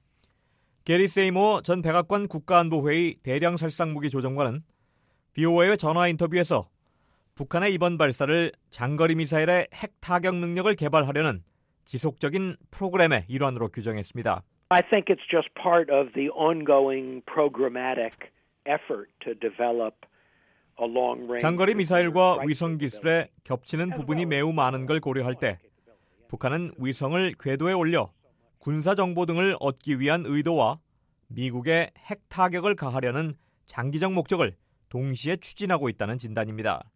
게리 세이모 전 백악관 국가안보회의 대량살상무기 조정관은 비오에이의 전화 인터뷰에서 북한의 이번 발사를 장거리 미사일의 핵 타격 능력을 개발하려는 지속적인 프로그램의 일환으로 규정했습니다. I think it's just part of the ongoing programmatic effort to develop a long range. 장거리 미사일과 위성 기술에 겹치는 부분이 매우 많은 걸 고려할 때 북한은 위성을 궤도에 올려 군사 정보 등을 얻기 위한 의도와 미국의 핵 타격을 가하려는 장기적 목적을 동시에 추진하고 있다는 진단입니다.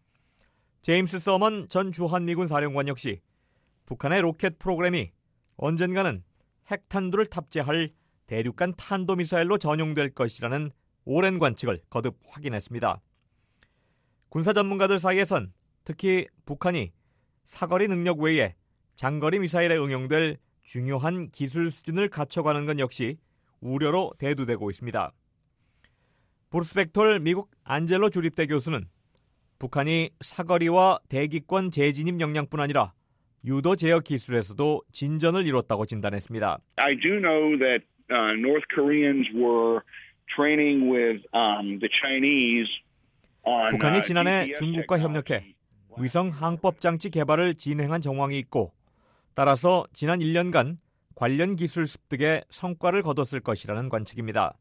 제임스 서먼 전 주한미군 사령관 역시 북한의 로켓 프로그램이 언젠가는 핵탄두를 탑재할 대륙간 탄도미사일로 전용될 것이라는 오랜 관측을 거듭 확인했습니다. 군사 전문가들 사이에선 특히 북한이 사거리 능력 외에 장거리 미사일에 응용될 중요한 기술 수준을 갖춰가는 건 역시 우려로 대두되고 있습니다. 브루스 벡톨 미국 안젤로 주립대 교수는 북한이 사거리와 대기권 재진입 역량뿐 아니라 유도 제어 기술에서도 진전을 이뤘다고 진단했습니다. I do know that uh, North Koreans were training with um, the Chinese on 북한이 지난해 지피에스 중국과 협력해 위성 항법 장치 개발을 진행한 정황이 있고 따라서 지난 일 년간 관련 기술 습득에 성과를 거뒀을 것이라는 관측입니다.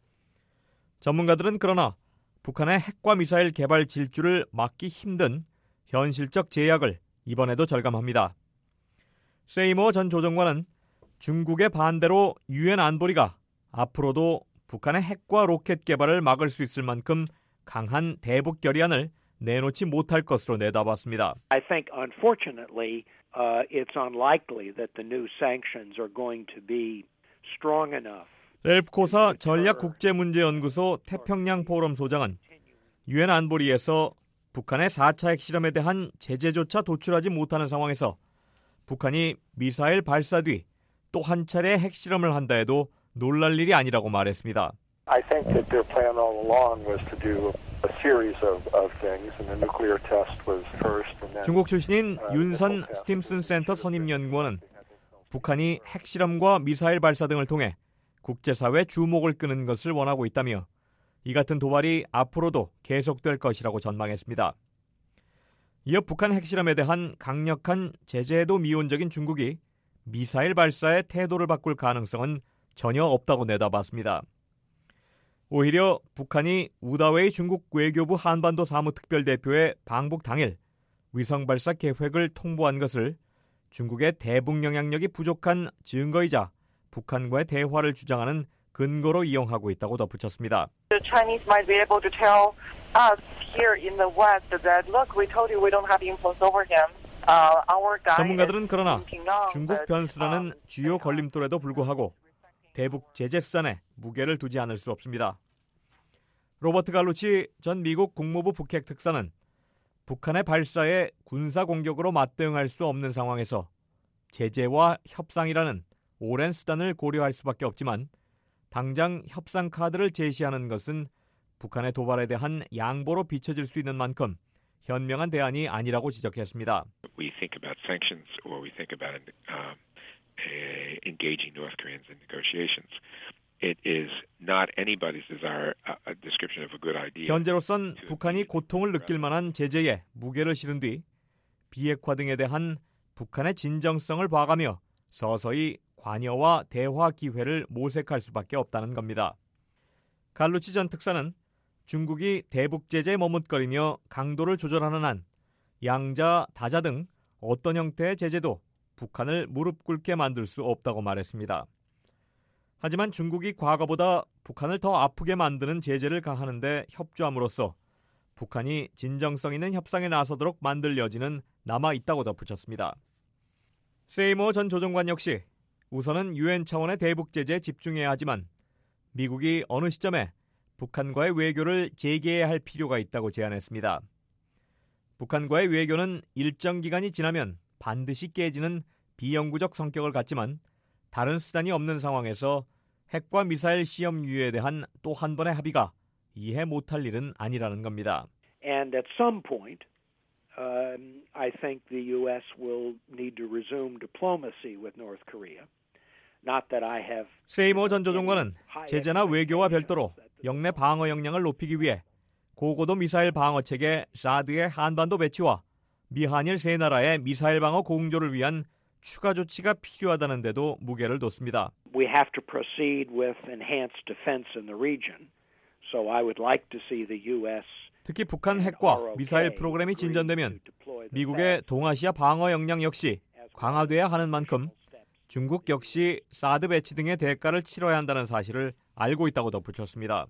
전문가들은 그러나 북한의 핵과 미사일 개발 질주를 막기 힘든 현실적 제약을 이번에도 절감합니다. 세이모 전 조정관은 중국의 반대로 유엔 안보리가 앞으로도 북한의 핵과 로켓 개발을 막을 수 있을 만큼 강한 대북 결의안을 내놓지 못할 것으로 내다봤습니다. I think unfortunately uh, it's unlikely that the new sanctions are going to be strong enough. 렐프 코사 전략국제문제연구소 태평양 포럼 소장은 유엔 안보리에서 북한의 사 차 핵실험에 대한 제재조차 도출하지 못하는 상황에서 북한이 미사일 발사 뒤 또 한 차례 핵실험을 한다 해도 놀랄 일이 아니라고 말했습니다. I think that their plan all along was to do a series of, of things, and the nuclear test was first, and then 중국 출신인 윤선 스팀슨 센터 선임연구원은 북한이 핵실험과 미사일 발사 등을 통해 국제사회 주목을 끄는 것을 원하고 있다며 이 같은 도발이 앞으로도 계속될 것이라고 전망했습니다. 이어 북한 핵실험에 대한 강력한 제재에도 미온적인 중국이 미사일 발사의 태도를 바꿀 가능성은 전혀 없다고 내다봤습니다. 오히려 북한이 우다웨이 중국 외교부 한반도 사무특별대표의 방북 당일 위성 발사 계획을 통보한 것을 중국의 대북 영향력이 부족한 증거이자 북한과의 대화를 주장하는 근거로 이용하고 있다고 덧붙였습니다. The Chinese might be able to tell us here in the West that look, we told you we don't have influence over him. Uh, our guy 전문가들은 그러나 중국 변수라는 주요 걸림돌에도 불구하고 대북 제재 수단에 무게를 두지 않을 수 없습니다. 로버트 갈루치 전 미국 국무부 북핵 특사는 북한의 발사에 군사 공격으로 맞대응할 수 없는 상황에서 제재와 협상이라는 오랜 수단을 고려할 수밖에 없지만 당장 협상 카드를 제시하는 것은 북한의 도발에 대한 양보로 비춰질 수 있는 만큼 현명한 대안이 아니라고 지적했습니다. We think about sanctions or we think about uh, engaging North Koreans in negotiations. It is not anybody's desire a description of a good idea. 현재로선 북한이 고통을 느낄 만한 제재에 무게를 실은 뒤 비핵화 등에 대한 북한의 진정성을 봐가며 서서히 관여와 대화 기회를 모색할 수밖에 없다는 겁니다. 갈루치 전 특사는 중국이 대북 제재에 머뭇거리며 강도를 조절하는 한 양자, 다자 등 어떤 형태의 제재도 북한을 무릎 꿇게 만들 수 없다고 말했습니다. 하지만 중국이 과거보다 북한을 더 아프게 만드는 제재를 가하는 데 협조함으로써 북한이 진정성 있는 협상에 나서도록 만들 여지는 남아있다고 덧붙였습니다. 세이모 전 조정관 역시 우선은 유엔 차원의 대북 제재에 집중해야 하지만 미국이 어느 시점에 북한과의 외교를 재개해야 할 필요가 있다고 제안했습니다. 북한과의 외교는 일정 기간이 지나면 반드시 깨지는 비영구적 성격을 갖지만 다른 수단이 없는 상황에서 핵과 미사일 시험 유예에 대한 또 한 번의 합의가 이해 못할 일은 아니라는 겁니다. And at some point, um, I think the U S will need to resume diplomacy with North Korea. Not that I have. 세이모 전 조정관은 제재나 외교와 별도로 영내 방어 역량을 높이기 위해 고고도 미사일 방어 체계 사드의 한반도 배치와 미한일 세 나라의 미사일 방어 공조를 위한 추가 조치가 필요하다는 데도 무게를 뒀습니다. We have to proceed with enhanced defense in the region. So I would like to see the U S 특히 북한 핵과 미사일 프로그램이 진전되면 미국의 동아시아 방어 역량 역시 강화돼야 하는 만큼 중국 역시 사드 배치 등의 대가를 치러야 한다는 사실을 알고 있다고 덧붙였습니다.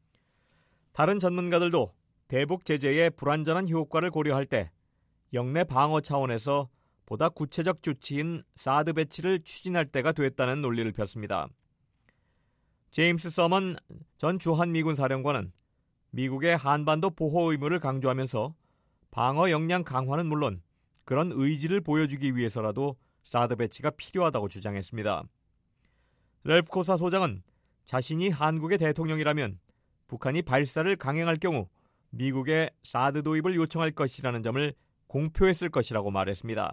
다른 전문가들도 대북 제재의 불완전한 효과를 고려할 때 영내 방어 차원에서 보다 구체적 조치인 사드 배치를 추진할 때가 됐다는 논리를 폈습니다. 제임스 서먼 전 주한미군 사령관은 미국의 한반도 보호 의무를 강조하면서 방어 역량 강화는 물론 그런 의지를 보여주기 위해서라도 사드 배치가 필요하다고 주장했습니다. 렐프 코사 소장은 자신이 한국의 대통령이라면 북한이 발사를 강행할 경우 미국의 사드 도입을 요청할 것이라는 점을 공표했을 것이라고 말했습니다.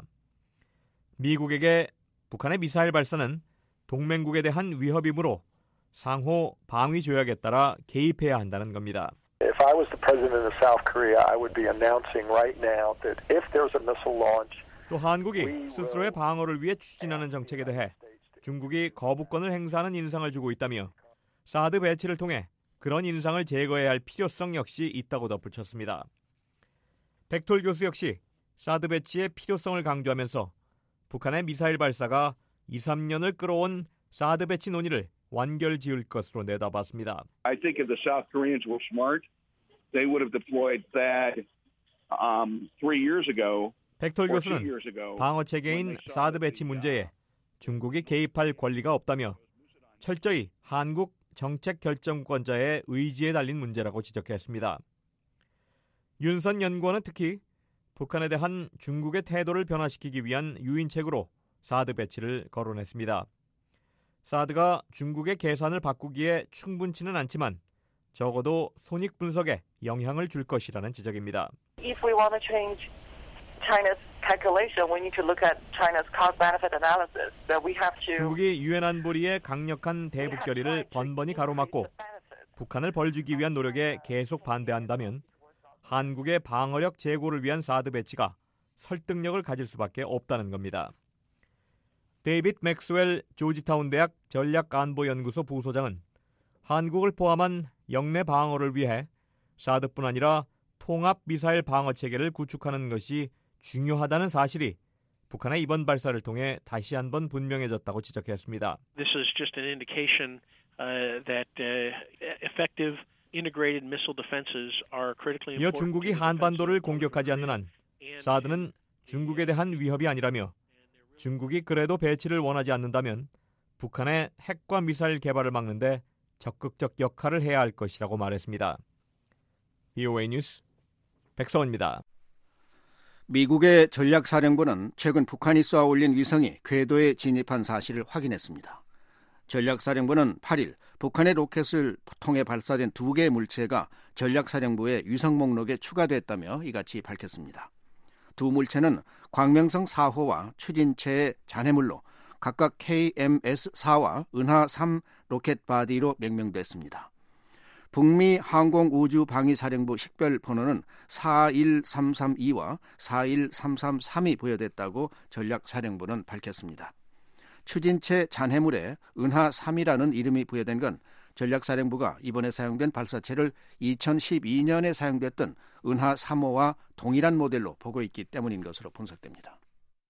미국에게 북한의 미사일 발사는 동맹국에 대한 위협이므로 상호 방위 조약에 따라 개입해야 한다는 겁니다. If I was the president of South Korea, I would be announcing right now that if there's a missile launch, 또 한국이 스스로의 방어를 위해 추진하는 정책에 대해 중국이 거부권을 행사하는 인상을 주고 있다며 사드 배치를 통해 그런 인상을 제거해야 할 필요성 역시 있다고 덧붙였습니다. 백톨 교수 역시 사드 배치의 필요성을 강조하면서 북한의 미사일 발사가 이, 삼 년을 끌어온 사드 배치 논의를 완결 지을 것으로 내다봤습니다. I think if the South Koreans were smart, they would have deployed THAAD um, three years ago. 백톨 교수는 방어 체계인 사드 배치 문제에 중국이 개입할 권리가 없다며 철저히 한국 정책 결정권자의 의지에 달린 문제라고 지적했습니다. 윤선 연구원은 특히 북한에 대한 중국의 태도를 변화시키기 위한 유인책으로 사드 배치를 거론했습니다. 사드가 중국의 계산을 바꾸기에 충분치는 않지만 적어도 손익 분석에 영향을 줄 것이라는 지적입니다. If we want to change China's calculation, we need to look at China's cost-benefit analysis. That we have to. 중국이 유엔 안보리의 강력한 대북 결의를 번번이 가로막고 북한을 벌주기 위한 노력에 계속 반대한다면 한국의 방어력 제고를 위한 사드 배치가 설득력을 가질 수밖에 없다는 겁니다. 데이빗 맥스웰 조지타운 대학 전략안보연구소 부소장은 한국을 포함한 영내 방어를 위해 사드뿐 아니라 통합 미사일 방어 체계를 구축하는 것이 중요하다는 사실이 북한의 이번 발사를 통해 다시 한번 분명해졌다고 지적했습니다. This is just an indication uh, that uh, effective integrated missile defenses are critically important. 이어 중국이 한반도를 공격하지 않는 한 사드는 중국에 대한 위협이 아니라며 중국이 그래도 배치를 원하지 않는다면 북한의 핵과 미사일 개발을 막는 데 적극적 역할을 해야 할 것이라고 말했습니다. 비오에이 뉴스 백서원입니다. 미국의 전략사령부는 최근 북한이 쏘아 올린 위성이 궤도에 진입한 사실을 확인했습니다. 전략사령부는 팔 일 북한의 로켓을 통해 발사된 두 개의 물체가 전략사령부의 위성 목록에 추가됐다며 이같이 밝혔습니다. 두 물체는 광명성 사 호와 추진체의 잔해물로 각각 케이엠에스 사와 은하 삼 로켓 바디로 명명됐습니다. 북미 항공우주방위사령부 식별 번호는 사일삼삼이와 사일삼삼삼이 부여됐다고 전략사령부는 밝혔습니다. 추진체 잔해물에 은하 삼이라는 이름이 부여된 건 전략사령부가 이번에 사용된 발사체를 이천십이 년에 사용됐던 은하 삼 호와 동일한 모델로 보고 있기 때문인 것으로 분석됩니다.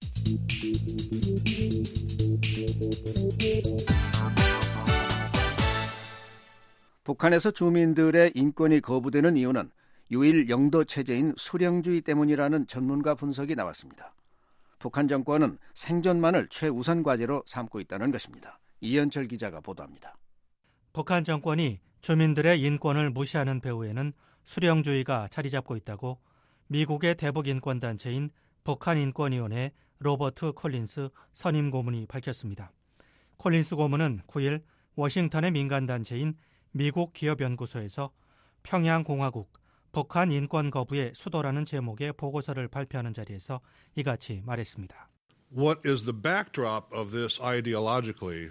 북한에서 주민들의 인권이 거부되는 이유는 유일 영도 체제인 수령주의 때문이라는 전문가 분석이 나왔습니다. 북한 정권은 생존만을 최우선 과제로 삼고 있다는 것입니다. 이현철 기자가 보도합니다. 북한 정권이 주민들의 인권을 무시하는 배후에는 수령주의가 자리 잡고 있다고 미국의 대북 인권단체인 북한인권위원회 로버트 콜린스 선임 고문이 밝혔습니다. 콜린스 고문은 구 일 워싱턴의 민간단체인 미국 기업연구소에서 평양공화국 북한 인권 거부의 수도라는 제목의 보고서를 발표하는 자리에서 이같이 말했습니다. What is the backdrop of this ideologically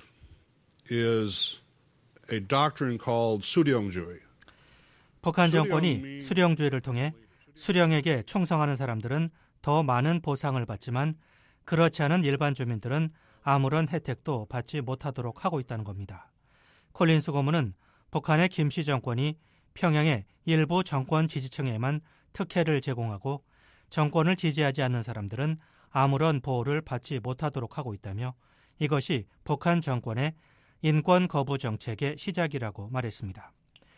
is a doctrine called 수령주의. 북한 정권이 수령주의를 통해 수령에게 충성하는 사람들은 더 많은 보상을 받지만 그렇지 않은 일반 주민들은 아무런 혜택도 받지 못하도록 하고 있다는 겁니다. 콜린스 고문은 북한의 김씨 정권이 평양의 일부 정권 지지층에만 특혜를 제공하고 정권을 지지하지 않는 사람들은 아무런 보호를 받지 못하도록 하고 있다며 이것이 북한 정권의 인권 거부 정책의 시작이라고 말했습니다.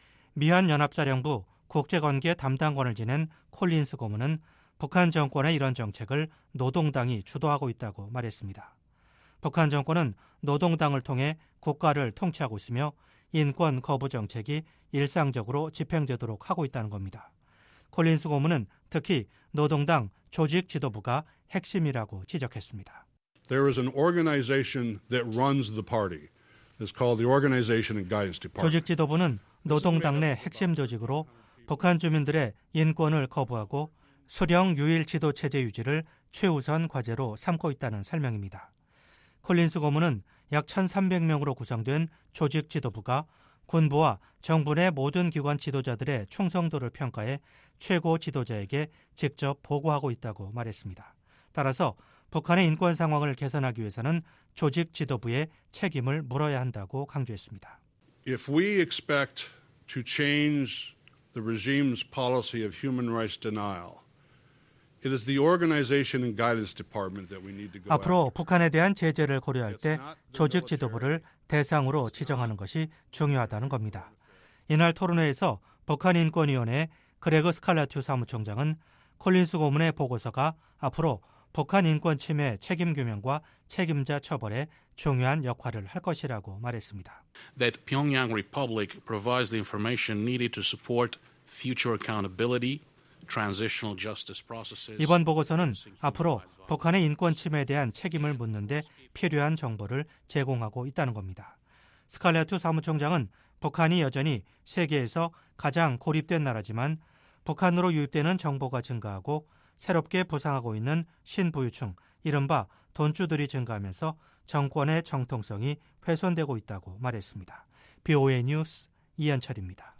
미한연합사령부 국제관계 담당관을 지낸 콜린스 고문은 북한 정권의 이런 정책을 노동당이 주도하고 있다고 말했습니다. 북한 정권은 노동당을 통해 국가를 통치하고 있으며 인권 거부 정책이 일상적으로 집행되도록 하고 있다는 겁니다. 콜린스 고문은 특히 노동당 조직 지도부가 핵심이라고 지적했습니다. There is an organization that runs the party. It's called the Organization and Guidance Department. 조직 지도부는 노동당 내 핵심 조직으로 북한 주민들의 인권을 거부하고 수령 유일 지도 체제 유지를 최우선 과제로 삼고 있다는 설명입니다. 콜린스 고문은 약 천삼백 명으로 구성된 조직 지도부가 군부와 정부 내 모든 기관 지도자들의 충성도를 평가해 최고 지도자에게 직접 보고하고 있다고 말했습니다. 따라서 북한의 인권 상황을 개선하기 위해서는 조직 지도부의 책임을 물어야 한다고 강조했습니다. If we expect to change the regime's policy of human rights denial, it is the Organization and Guidance Department that we need to go 앞으로 after. 북한에 대한 제재를 고려할 때 조직 지도부를 대상으로 지정하는 것이 중요하다는 겁니다. 이날 토론회에서 북한인권위원회 그레그 스칼라투 사무총장은 콜린스 고문의 보고서가 앞으로 북한 인권 침해 책임 규명과 책임자 처벌에 중요한 역할을 할 것이라고 말했습니다. That Pyongyang Republic provides the information needed to support future accountability, transitional justice processes. 이번 보고서는 앞으로 북한의 인권 침해에 대한 책임을 묻는 데 필요한 정보를 제공하고 있다는 겁니다. 스칼라투 사무총장은 북한이 여전히 세계에서 가장 고립된 나라지만 북한으로 유입되는 정보가 증가하고 새롭게 부상하고 있는 신부유층, 이른바 돈주들이 증가하면서 정권의 정통성이 훼손되고 있다고 말했습니다. 비오에이 뉴스 이현철입니다.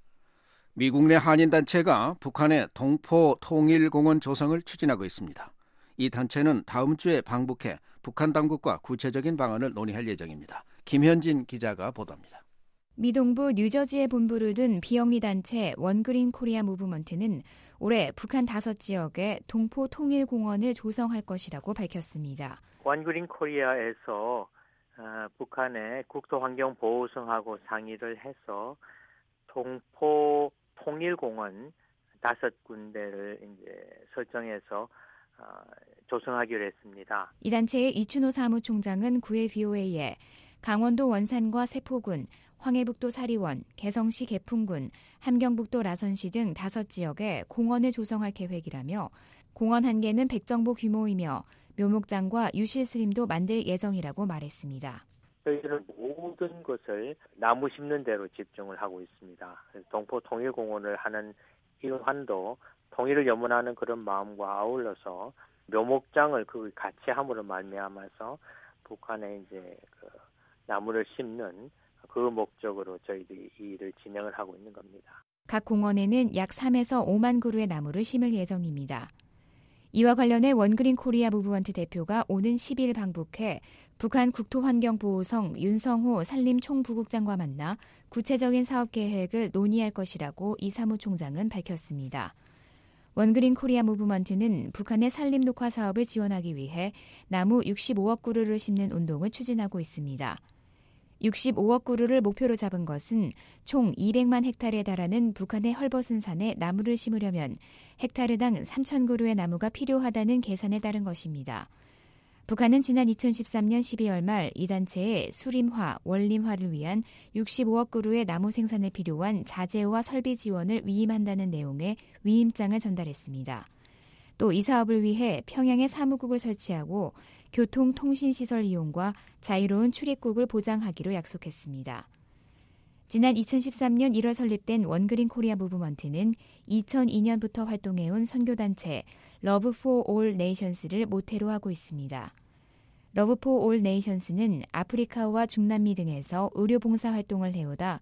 미국 내 한인단체가 북한의 동포 통일공원 조성을 추진하고 있습니다. 이 단체는 다음 주에 방북해 북한 당국과 구체적인 방안을 논의할 예정입니다. 김현진 기자가 보도합니다. 미 동부 뉴저지에 본부를 둔 비영리 단체 원그린 코리아 무브먼트는 올해 북한 다섯 지역에 동포 통일공원을 조성할 것이라고 밝혔습니다. 원그린 코리아에서 어, 북한의 국토환경보호성하고 상의를 해서 동포 통일공원 다섯 군데를 이제 설정해서 어, 조성하기로 했습니다. 이 단체의 이춘호 사무총장은 구일 비오에이에 강원도 원산과 세포군, 황해북도 사리원, 개성시 개풍군, 함경북도 라선시 등 다섯 지역에 공원을 조성할 계획이라며 공원 한 개는 백정보 규모이며 묘목장과 유실수림도 만들 예정이라고 말했습니다. 저희들은 모든 것을 나무 심는 데로 집중을 하고 있습니다. 동포 통일공원을 하는 일환도 통일을 염원하는 그런 마음과 아울러서 묘목장을 그 같이 함으로 말미암아서 북한에 이제 그 나무를 심는 그 목적으로 저희들이 이 일을 진행을 하고 있는 겁니다. 각 공원에는 약 삼에서 오만 그루의 나무를 심을 예정입니다. 이와 관련해 원그린 코리아 무브먼트 대표가 오는 십일 방북해 북한 국토환경보호성 윤성호 산림총부국장과 만나 구체적인 사업 계획을 논의할 것이라고 이 사무총장은 밝혔습니다. 원그린 코리아 무브먼트는 북한의 산림 녹화 사업을 지원하기 위해 나무 육십오억 그루를 심는 운동을 추진하고 있습니다. 육십오억 그루를 목표로 잡은 것은 총 이백만 헥타르에 달하는 북한의 헐벗은 산에 나무를 심으려면 헥타르당 삼천 그루의 나무가 필요하다는 계산에 따른 것입니다. 북한은 지난 이천십삼년 십이월 말 이 단체에 수림화, 원림화를 위한 육십오억 그루의 나무 생산에 필요한 자재와 설비 지원을 위임한다는 내용의 위임장을 전달했습니다. 또 이 사업을 위해 평양에 사무국을 설치하고 교통통신시설 이용과 자유로운 출입국을 보장하기로 약속했습니다. 지난 이천십삼년 일월 설립된 원그린 코리아 무브먼트는 이천이년부터 활동해온 선교단체 러브 포 올 네이션스를 모태로 하고 있습니다. 러브 포 올 네이션스는 아프리카와 중남미 등에서 의료봉사 활동을 해오다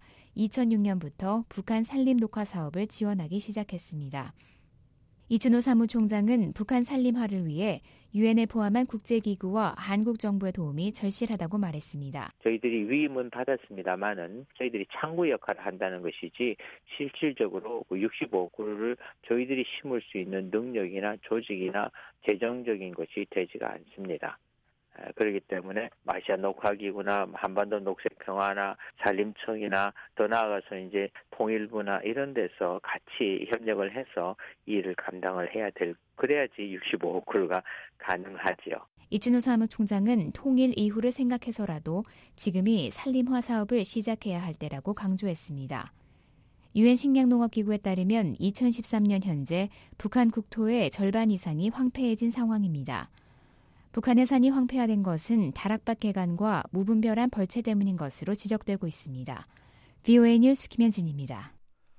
이천육년부터 북한 산림 녹화 사업을 지원하기 시작했습니다. 이춘호 사무총장은 북한 산림화를 위해 유엔을 포함한 국제기구와 한국 정부의 도움이 절실하다고 말했습니다. 저희들이 위임은 받았습니다만은 저희들이 창구 역할을 한다는 것이지 실질적으로 육십오억 그루를 저희들이 심을 수 있는 능력이나 조직이나 재정적인 것이 되지가 않습니다. 그렇기 때문에 아시아 녹화기구나 한반도 녹색평화나 산림청이나 더 나아가서 이제 통일부나 이런 데서 같이 협력을 해서 이 일을 감당을 해야 될, 그래야지 육십오억 그루가 가능하지요. 이춘호 사무총장은 통일 이후를 생각해서라도 지금이 산림화 사업을 시작해야 할 때라고 강조했습니다. 유엔 식량농업기구에 따르면 이천십삼년 현재 북한 국토의 절반 이상이 황폐해진 상황입니다. 북한의 산이 황폐화된 것은 다락밭 개간과 무분별한 벌채 때문인 것으로 지적되고 있습니다. 비오에이 뉴스 김현진입니다.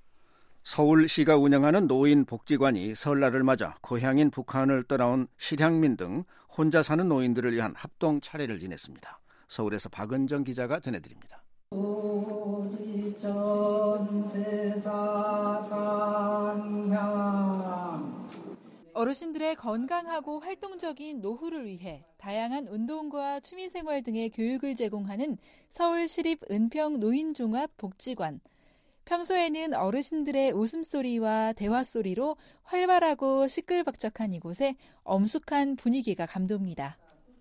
서울시가 운영하는 노인복지관이 설날을 맞아 고향인 북한을 떠나온 실향민 등 혼자 사는 노인들을 위한 합동 차례를 지냈습니다. 서울에서 박은정 기자가 전해드립니다. 어르신들의 건강하고 활동적인 노후를 위해 다양한 운동과 취미생활 등의 교육을 제공하는 서울시립 은평 노인종합복지관. 평소에는 어르신들의 웃음소리와 대화소리로 활발하고 시끌벅적한 이곳에 엄숙한 분위기가 감돕니다.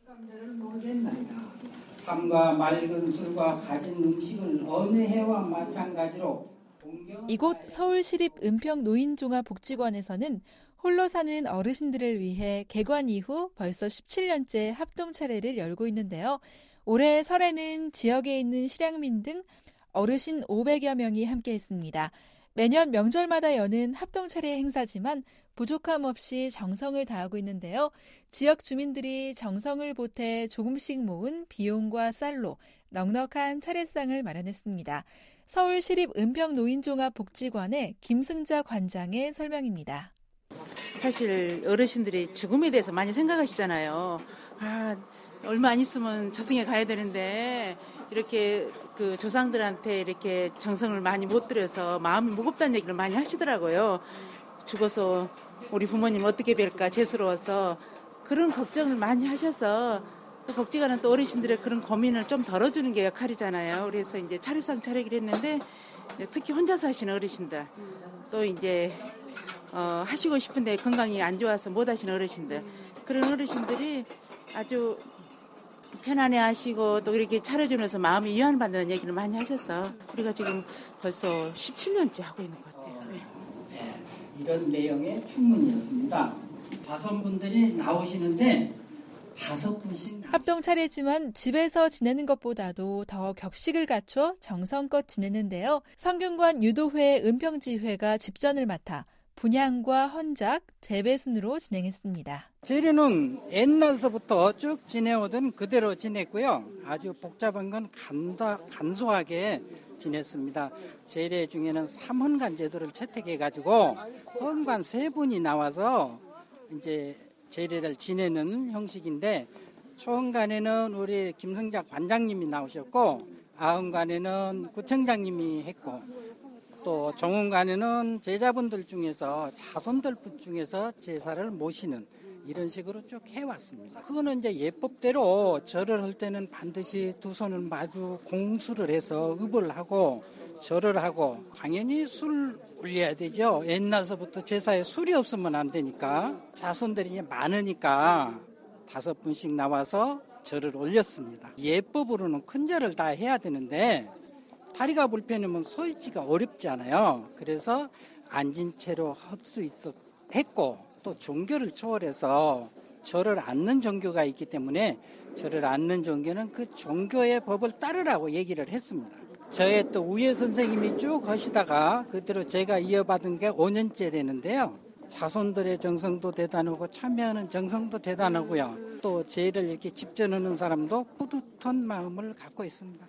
삶과 맑은 술과 가진 음식을 어느 해와 마찬가지로 이곳 서울시립 은평 노인종합복지관에서는 홀로 사는 어르신들을 위해 개관 이후 벌써 십칠년째 합동 차례를 열고 있는데요. 올해 설에는 지역에 있는 실향민 등 어르신 오백여 명이 함께했습니다. 매년 명절마다 여는 합동 차례 행사지만 부족함 없이 정성을 다하고 있는데요. 지역 주민들이 정성을 보태 조금씩 모은 비용과 쌀로 넉넉한 차례상을 마련했습니다. 서울시립 은평 노인종합복지관의 김승자 관장의 설명입니다. 사실 어르신들이 죽음에 대해서 많이 생각하시잖아요. 아, 얼마 안 있으면 저승에 가야 되는데 이렇게 그 조상들한테 이렇게 정성을 많이 못 들여서 마음이 무겁다는 얘기를 많이 하시더라고요. 죽어서 우리 부모님 어떻게 뵐까 죄스러워서 그런 걱정을 많이 하셔서 또 복지관은 또 어르신들의 그런 고민을 좀 덜어주는 게 역할이잖아요. 그래서 이제 차례상 차리기로 했는데 특히 혼자 사시는 어르신들 또 이제 어, 하시고 싶은데 건강이 안 좋아서 못 하시는 어르신들 그런 어르신들이 아주 편안해 하시고 또 이렇게 차려주면서 마음이 위안받는 얘기를 많이 하셔서 우리가 지금 벌써 십칠 년째 하고 있는 것 같아요. 네. 네, 이런 내용의 충문이었습니다. 자손분들이 나오시는데 다섯 분씩 합동 차례지만 집에서 지내는 것보다도 더 격식을 갖춰 정성껏 지내는데요. 성균관 유도회 은평지회가 집전을 맡아 분향과 헌작, 재배 순으로 진행했습니다. 재래는 옛날서부터 쭉 지내오던 그대로 지냈고요. 아주 복잡한 건 간다, 간소하게 지냈습니다. 재래 중에는 삼헌관 제도를 채택해가지고 헌관 세 분이 나와서 이제 재래를 지내는 형식인데 초헌관에는 우리 김성작 관장님이 나오셨고 아헌관에는 구청장님이 했고 또 정원관에는 제자분들 중에서 자손들 중에서 제사를 모시는 이런 식으로 쭉 해왔습니다. 그거는 이제 예법대로 절을 할 때는 반드시 두 손을 마주 공수를 해서 읍을 하고 절을 하고 당연히 술 올려야 되죠. 옛날서부터 제사에 술이 없으면 안 되니까 자손들이 많으니까 다섯 분씩 나와서 절을 올렸습니다. 예법으로는 큰 절을 다 해야 되는데 다리가 불편하면 서 있기가 어렵잖아요. 그래서 앉은 채로 할 수 있어 했고 또 종교를 초월해서 절을 앉는 종교가 있기 때문에 절을 앉는 종교는 그 종교의 법을 따르라고 얘기를 했습니다. 저의 또 우예 선생님이 쭉 하시다가 그대로 제가 이어받은 게 오 년째 되는데요. 자손들의 정성도 대단하고 참여하는 정성도 대단하고요. 또 제를 이렇게 집전하는 사람도 뿌듯한 마음을 갖고 있습니다.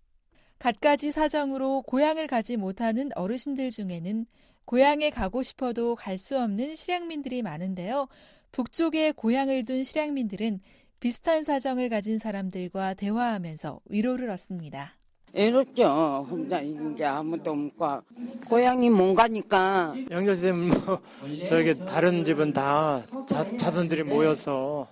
갖가지 사정으로 고향을 가지 못하는 어르신들 중에는 고향에 가고 싶어도 갈 수 없는 실향민들이 많은데요. 북쪽에 고향을 둔 실향민들은 비슷한 사정을 가진 사람들과 대화하면서 위로를 얻습니다. 애롭죠. 혼자 이제 아무도 없고 고향이 못 가니까. 명절 때면 뭐 저기 다른 집은 다 자, 자손들이 모여서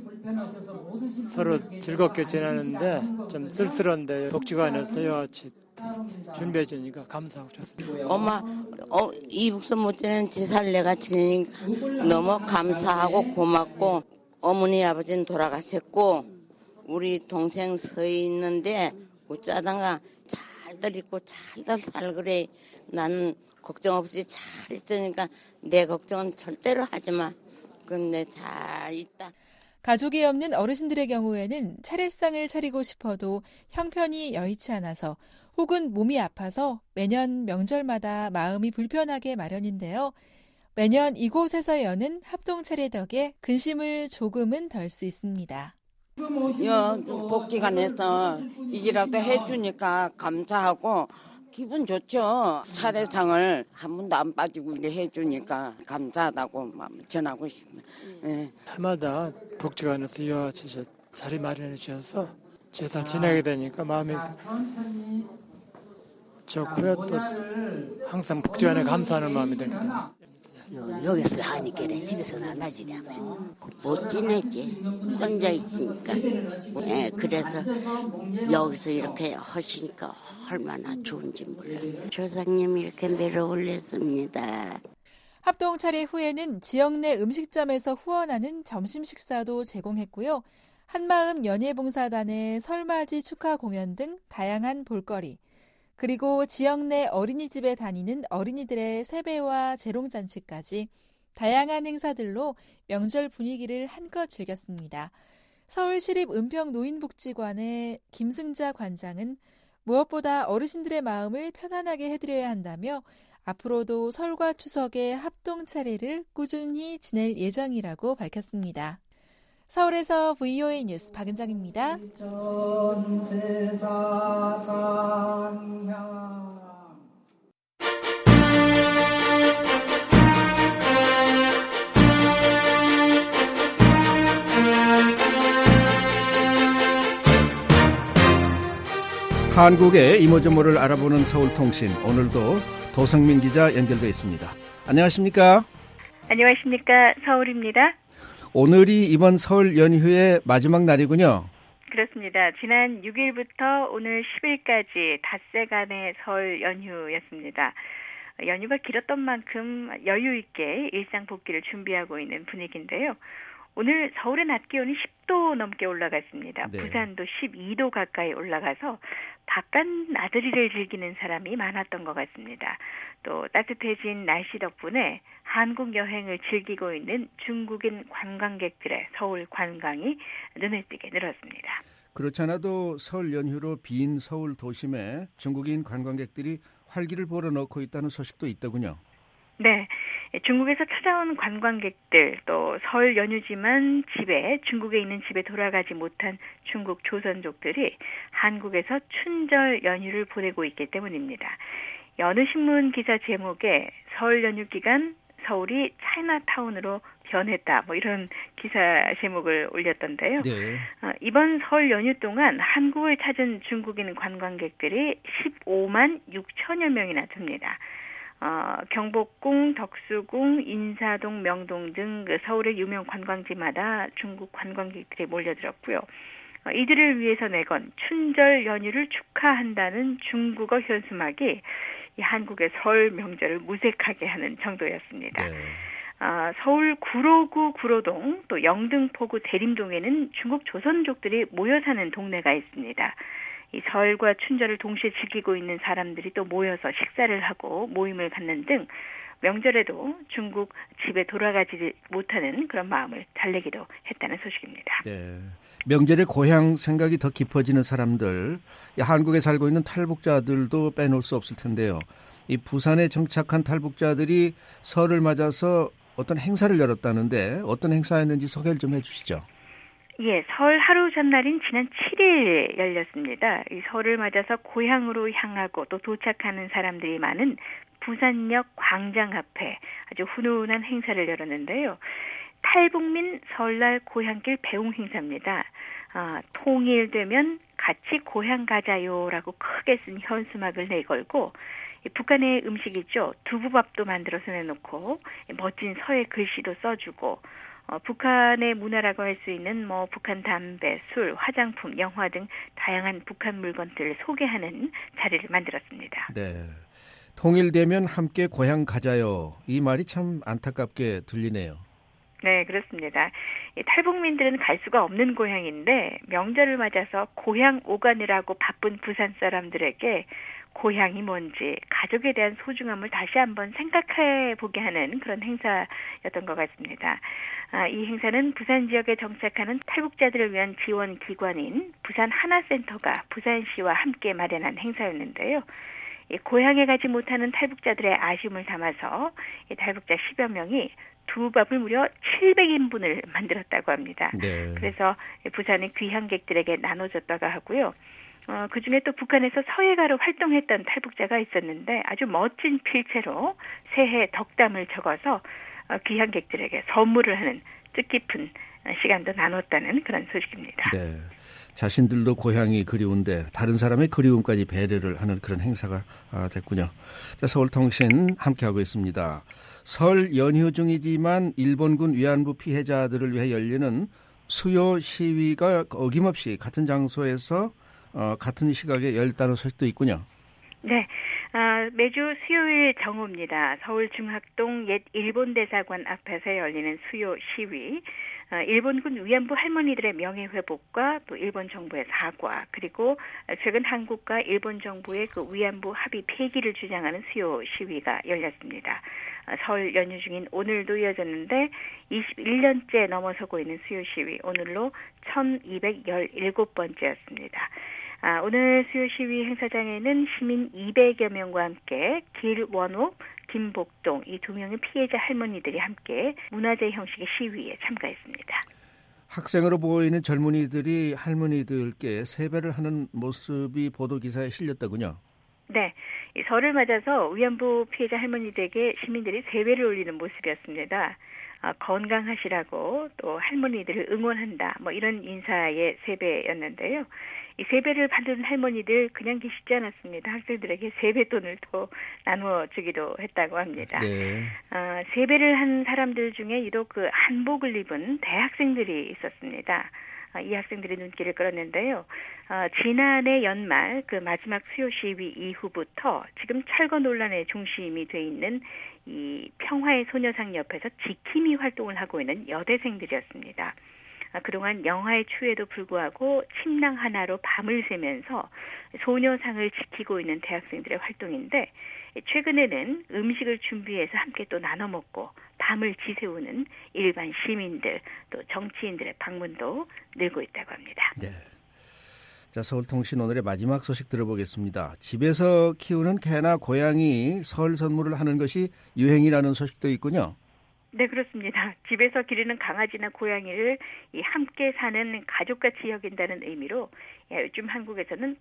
서로 즐겁게 지내는데 좀 쓸쓸한데 복지관에서 여같이 준비해 주니까 감사하고 좋습니다. 엄마 어, 이북서 못 지내는 제사를 내가 지내니까 너무 감사하고 고맙고 어머니 아버지는 돌아가셨고 우리 동생 서 있는데 어쩌다가 잘들 있고 잘들 살그래. 나는 걱정 없이 잘 있으니까 내 걱정은 절대로 하지 마. 근데 잘 있다. 가족이 없는 어르신들의 경우에는 차례상을 차리고 싶어도 형편이 여의치 않아서 혹은 몸이 아파서 매년 명절마다 마음이 불편하게 마련인데요. 매년 이곳에서 여는 합동 차례 덕에 근심을 조금은 덜 수 있습니다. 여 복지관에서 이기라도 해주니까 감사하고 기분 좋죠. 차례상을 한 번도 안 빠지고 이렇게 해주니까 감사하다고 전하고 싶어요. 네. 해마다 복지관에서 이와 같이 자리 마련해 주셔서 제사를 지내게 되니까 마음이 좋고요. 또 항상 복지관에 감사하는 마음이 듭니다. 여기서 하니까 집에서는 안 하지냐면 못 지내지. 혼자 있으니까. 네, 그래서 여기서 이렇게 하시니까 얼마나 좋은지 몰라요. 조상님이 이렇게 내려 올렸습니다. 합동 차례 후에는 지역 내 음식점에서 후원하는 점심 식사도 제공했고요. 한마음 연예봉사단의 설맞이 축하 공연 등 다양한 볼거리, 그리고 지역 내 어린이집에 다니는 어린이들의 세배와 재롱잔치까지 다양한 행사들로 명절 분위기를 한껏 즐겼습니다. 서울시립 은평노인복지관의 김승자 관장은 무엇보다 어르신들의 마음을 편안하게 해드려야 한다며 앞으로도 설과 추석의 합동 차례를 꾸준히 지낼 예정이라고 밝혔습니다. 서울에서 브이오에이 뉴스 박은정입니다. 한국의 이모저모를 알아보는 서울통신, 오늘도 도성민 기자 연결되어 있습니다. 안녕하십니까? 안녕하십니까? 서울입니다. 오늘이 이번 설 연휴의 마지막 날이군요. 그렇습니다. 지난 육 일부터 오늘 십 일까지 닷새간의 설 연휴였습니다. 연휴가 길었던 만큼 여유 있게 일상 복귀를 준비하고 있는 분위기인데요. 오늘 서울의 낮 기온이 십 도 넘게 올라갔습니다. 네. 부산도 십이 도 가까이 올라가서 바깥 나들이를 즐기는 사람이 많았던 것 같습니다. 또 따뜻해진 날씨 덕분에 한국 여행을 즐기고 있는 중국인 관광객들의 서울 관광이 눈에 띄게 늘었습니다. 그렇지 않아도 설 연휴로 빈 서울 도심에 중국인 관광객들이 활기를 불어넣고 있다는 소식도 있더군요. 네. 중국에서 찾아온 관광객들, 또 설 연휴지만 집에, 중국에 있는 집에 돌아가지 못한 중국 조선족들이 한국에서 춘절 연휴를 보내고 있기 때문입니다. 여느 신문 기사 제목에 설 연휴 기간 서울이 차이나타운으로 변했다, 뭐 이런 기사 제목을 올렸던데요. 네. 어, 이번 설 연휴 동안 한국을 찾은 중국인 관광객들이 십오만 육천여 명이나 됩니다. 어, 경복궁, 덕수궁, 인사동, 명동 등 그 서울의 유명 관광지마다 중국 관광객들이 몰려들었고요. 어, 이들을 위해서 내건 춘절 연휴를 축하한다는 중국어 현수막이 이 한국의 설 명절을 무색하게 하는 정도였습니다. 네. 어, 서울 구로구 구로동, 또 영등포구 대림동에는 중국 조선족들이 모여 사는 동네가 있습니다. 이 설과 춘절을 동시에 즐기고 있는 사람들이 또 모여서 식사를 하고 모임을 갖는 등 명절에도 중국 집에 돌아가지 못하는 그런 마음을 달래기도 했다는 소식입니다. 네. 명절에 고향 생각이 더 깊어지는 사람들, 한국에 살고 있는 탈북자들도 빼놓을 수 없을 텐데요. 이 부산에 정착한 탈북자들이 설을 맞아서 어떤 행사를 열었다는데 어떤 행사였는지 소개를 좀 해주시죠. 예, 설 하루 전날인 지난 칠 일 열렸습니다. 이 설을 맞아서 고향으로 향하고 또 도착하는 사람들이 많은 부산역 광장 앞에 아주 훈훈한 행사를 열었는데요. 탈북민 설날 고향길 배웅 행사입니다. 아, 통일되면 같이 고향 가자요라고 크게 쓴 현수막을 내걸고 북한의 음식이죠. 두부밥도 만들어서 내놓고 멋진 서예 글씨도 써주고 어, 북한의 문화라고 할 수 있는 뭐 북한 담배, 술, 화장품, 영화 등 다양한 북한 물건들을 소개하는 자리를 만들었습니다. 네, 통일되면 함께 고향 가자요. 이 말이 참 안타깝게 들리네요. 네, 그렇습니다. 탈북민들은 갈 수가 없는 고향인데 명절을 맞아서 고향 오가느라고 바쁜 부산 사람들에게 고향이 뭔지, 가족에 대한 소중함을 다시 한번 생각해 보게 하는 그런 행사였던 것 같습니다. 아, 이 행사는 부산 지역에 정착하는 탈북자들을 위한 지원 기관인 부산 하나센터가 부산시와 함께 마련한 행사였는데요. 이 고향에 가지 못하는 탈북자들의 아쉬움을 담아서 이 탈북자 십여 명이 두부밥을 무려 칠백 인분을 만들었다고 합니다. 네. 그래서 부산의 귀향객들에게 나눠줬다고 하고요. 어, 그중에 또 북한에서 서예가로 활동했던 탈북자가 있었는데 아주 멋진 필체로 새해 덕담을 적어서 어, 귀향객들에게 선물을 하는 뜻깊은 시간도 나눴다는 그런 소식입니다. 네, 자신들도 고향이 그리운데 다른 사람의 그리움까지 배려를 하는 그런 행사가 됐군요. 자, 서울통신 함께하고 있습니다. 설 연휴 중이지만 일본군 위안부 피해자들을 위해 열리는 수요 시위가 어김없이 같은 장소에서 어, 같은 시각에 열다는 소식도 있군요. 네, 어, 매주 수요일 정오입니다. 서울중학동 옛 일본대사관 앞에서 열리는 수요 시위. 어, 일본군 위안부 할머니들의 명예회복과 또 일본 정부의 사과, 그리고 최근 한국과 일본 정부의 그 위안부 합의 폐기를 주장하는 수요 시위가 열렸습니다. 어, 설 연휴 중인 오늘도 이어졌는데 이십일 년째 넘어서고 있는 수요 시위, 오늘로 천이백십칠 번째였습니다. 아, 오늘 수요 시위 행사장에는 시민 이백여 명과 함께 길원옥, 김복동 이 두 명의 피해자 할머니들이 함께 문화제 형식의 시위에 참가했습니다. 학생으로 보이는 젊은이들이 할머니들께 세배를 하는 모습이 보도기사에 실렸더군요. 네, 이 설을 맞아서 위안부 피해자 할머니들에게 시민들이 세배를 올리는 모습이었습니다. 어, 건강하시라고 또 할머니들을 응원한다. 뭐 이런 인사의 세배였는데요. 이 세배를 받은 할머니들 그냥 계시지 않았습니다. 학생들에게 세뱃돈을 또 나누어주기도 했다고 합니다. 네. 어, 세배를 한 사람들 중에 유독 그 한복을 입은 대학생들이 있었습니다. 어, 이 학생들의 눈길을 끌었는데요. 어, 지난해 연말 그 마지막 수요 시위 이후부터 지금 철거 논란의 중심이 돼 있는 이 평화의 소녀상 옆에서 지킴이 활동을 하고 있는 여대생들이었습니다. 그동안 영하의 추위에도 불구하고 침낭 하나로 밤을 새면서 소녀상을 지키고 있는 대학생들의 활동인데 최근에는 음식을 준비해서 함께 또 나눠 먹고 밤을 지새우는 일반 시민들 또 정치인들의 방문도 늘고 있다고 합니다. 네. 자, 서울통신 오늘의 마지막 소식 들어보겠습니다. 집에서 키우는 개나 고양이 설 선물을 하는 것이 유행이라는 소식도 있군요. 네, 그렇습니다. 집에서 기르는 강아지나 고양이를 이 함께 사는 가족같이 여긴다는 의미로 요즘 한국에서는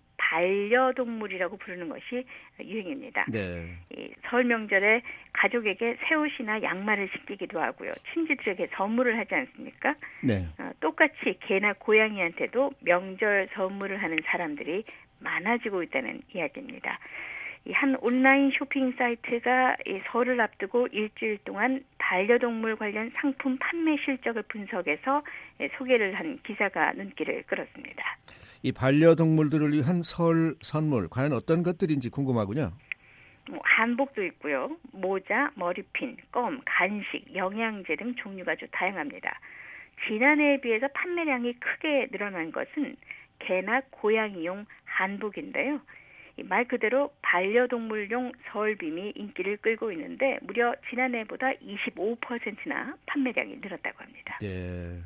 반려동물이라고 부르는 것이 유행입니다. 네. 이 설 명절에 가족에게 새 옷이나 양말을 신기기도 하고요. 친지들에게 선물을 하지 않습니까? 네. 어, 똑같이 개나 고양이한테도 명절 선물을 하는 사람들이 많아지고 있다는 이야기입니다. 이 한 온라인 쇼핑 사이트가 이 설을 앞두고 일주일 동안 반려동물 관련 상품 판매 실적을 분석해서 소개를 한 기사가 눈길을 끌었습니다. 이 반려동물들을 위한 설 선물, 과연 어떤 것들인지 궁금하군요. 뭐 한복도 있고요. 모자, 머리핀, 껌, 간식, 영양제 등 종류가 아주 다양합니다. 지난해에 비해서 판매량이 크게 늘어난 것은 개나 고양이용 한복인데요. 말 그대로 반려동물용 설빔이 인기를 끌고 있는데 무려 지난해보다 이십오 퍼센트나 판매량이 늘었다고 합니다. 네,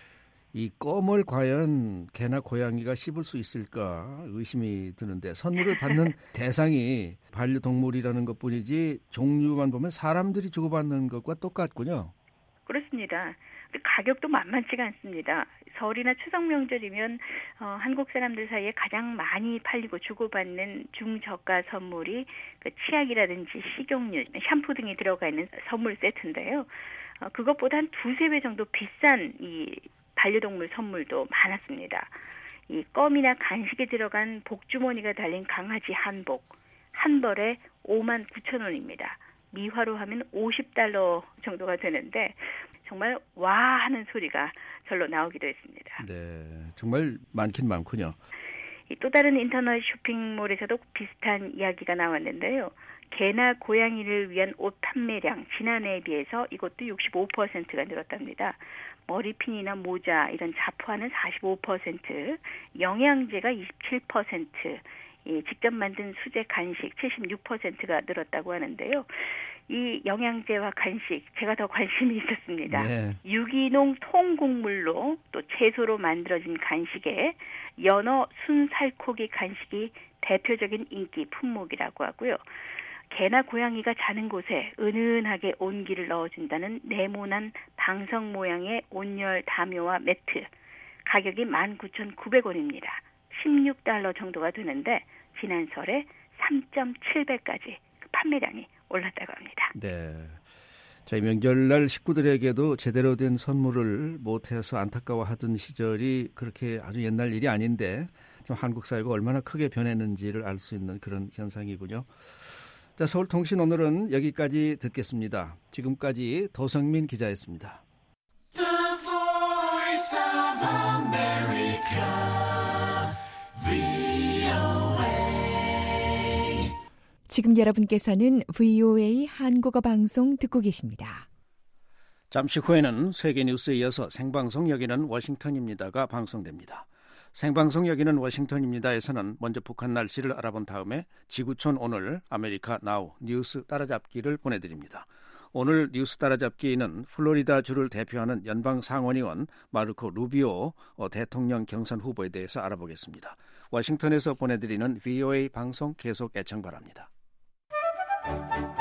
이 껌을 과연 개나 고양이가 씹을 수 있을까 의심이 드는데 선물을 받는 대상이 반려동물이라는 것뿐이지 종류만 보면 사람들이 주고받는 것과 똑같군요. 그렇습니다. 가격도 만만치가 않습니다. 설이나 추석 명절이면 어, 한국 사람들 사이에 가장 많이 팔리고 주고받는 중저가 선물이 그 치약이라든지 식용유, 샴푸 등이 들어가 있는 선물 세트인데요. 어, 그것보다 한 두세 배 정도 비싼 이 반려동물 선물도 많았습니다. 이 껌이나 간식에 들어간 복주머니가 달린 강아지 한복, 한 벌에 오만 구천 원입니다. 미화로 하면 오십 달러 정도가 되는데 정말 와 하는 소리가 절로 나오기도 했습니다. 네, 정말 많긴 많군요. 또 다른 인터넷 쇼핑몰에서도 비슷한 이야기가 나왔는데요. 개나 고양이를 위한 옷 판매량 지난해에 비해서 이것도 육십오 퍼센트가 늘었답니다. 머리핀이나 모자 이런 자포화는 사십오 퍼센트, 영양제가 이십칠 퍼센트, 이 직접 만든 수제 간식 칠십육 퍼센트가 늘었다고 하는데요. 이 영양제와 간식 제가 더 관심이 있었습니다. 네. 유기농 통곡물로 또 채소로 만들어진 간식에 연어 순살코기 간식이 대표적인 인기 품목이라고 하고요. 개나 고양이가 자는 곳에 은은하게 온기를 넣어준다는 네모난 방석 모양의 온열 담요와 매트 가격이 만 구천구백 원입니다. 십육 달러 정도가 되는데 지난 설에 삼 점 칠 배까지 판매량이 올랐다고 합니다. 네, 저희 명절날 식구들에게도 제대로 된 선물을 못해서 안타까워하던 시절이 그렇게 아주 옛날 일이 아닌데 좀 한국 사회가 얼마나 크게 변했는지를 알 수 있는 그런 현상이군요. 자, 서울통신 오늘은 여기까지 듣겠습니다. 지금까지 도성민 기자였습니다. The Voice of America, 브이오에이. 지금 여러분께서는 브이오에이 한국어 방송 듣고 계십니다. 잠시 후에는 세계 뉴스에 이어서 생방송 여기는 워싱턴입니다가 방송됩니다. 생방송 여기는 워싱턴입니다에서는 먼저 북한 날씨를 알아본 다음에 지구촌 오늘 아메리카 나우 뉴스 따라잡기를 보내드립니다. 오늘 뉴스 따라잡기는 플로리다주를 대표하는 연방 상원의원 마르코 루비오 대통령 경선 후보에 대해서 알아보겠습니다. 워싱턴에서 보내드리는 브이오에이 방송 계속 애청 바랍니다.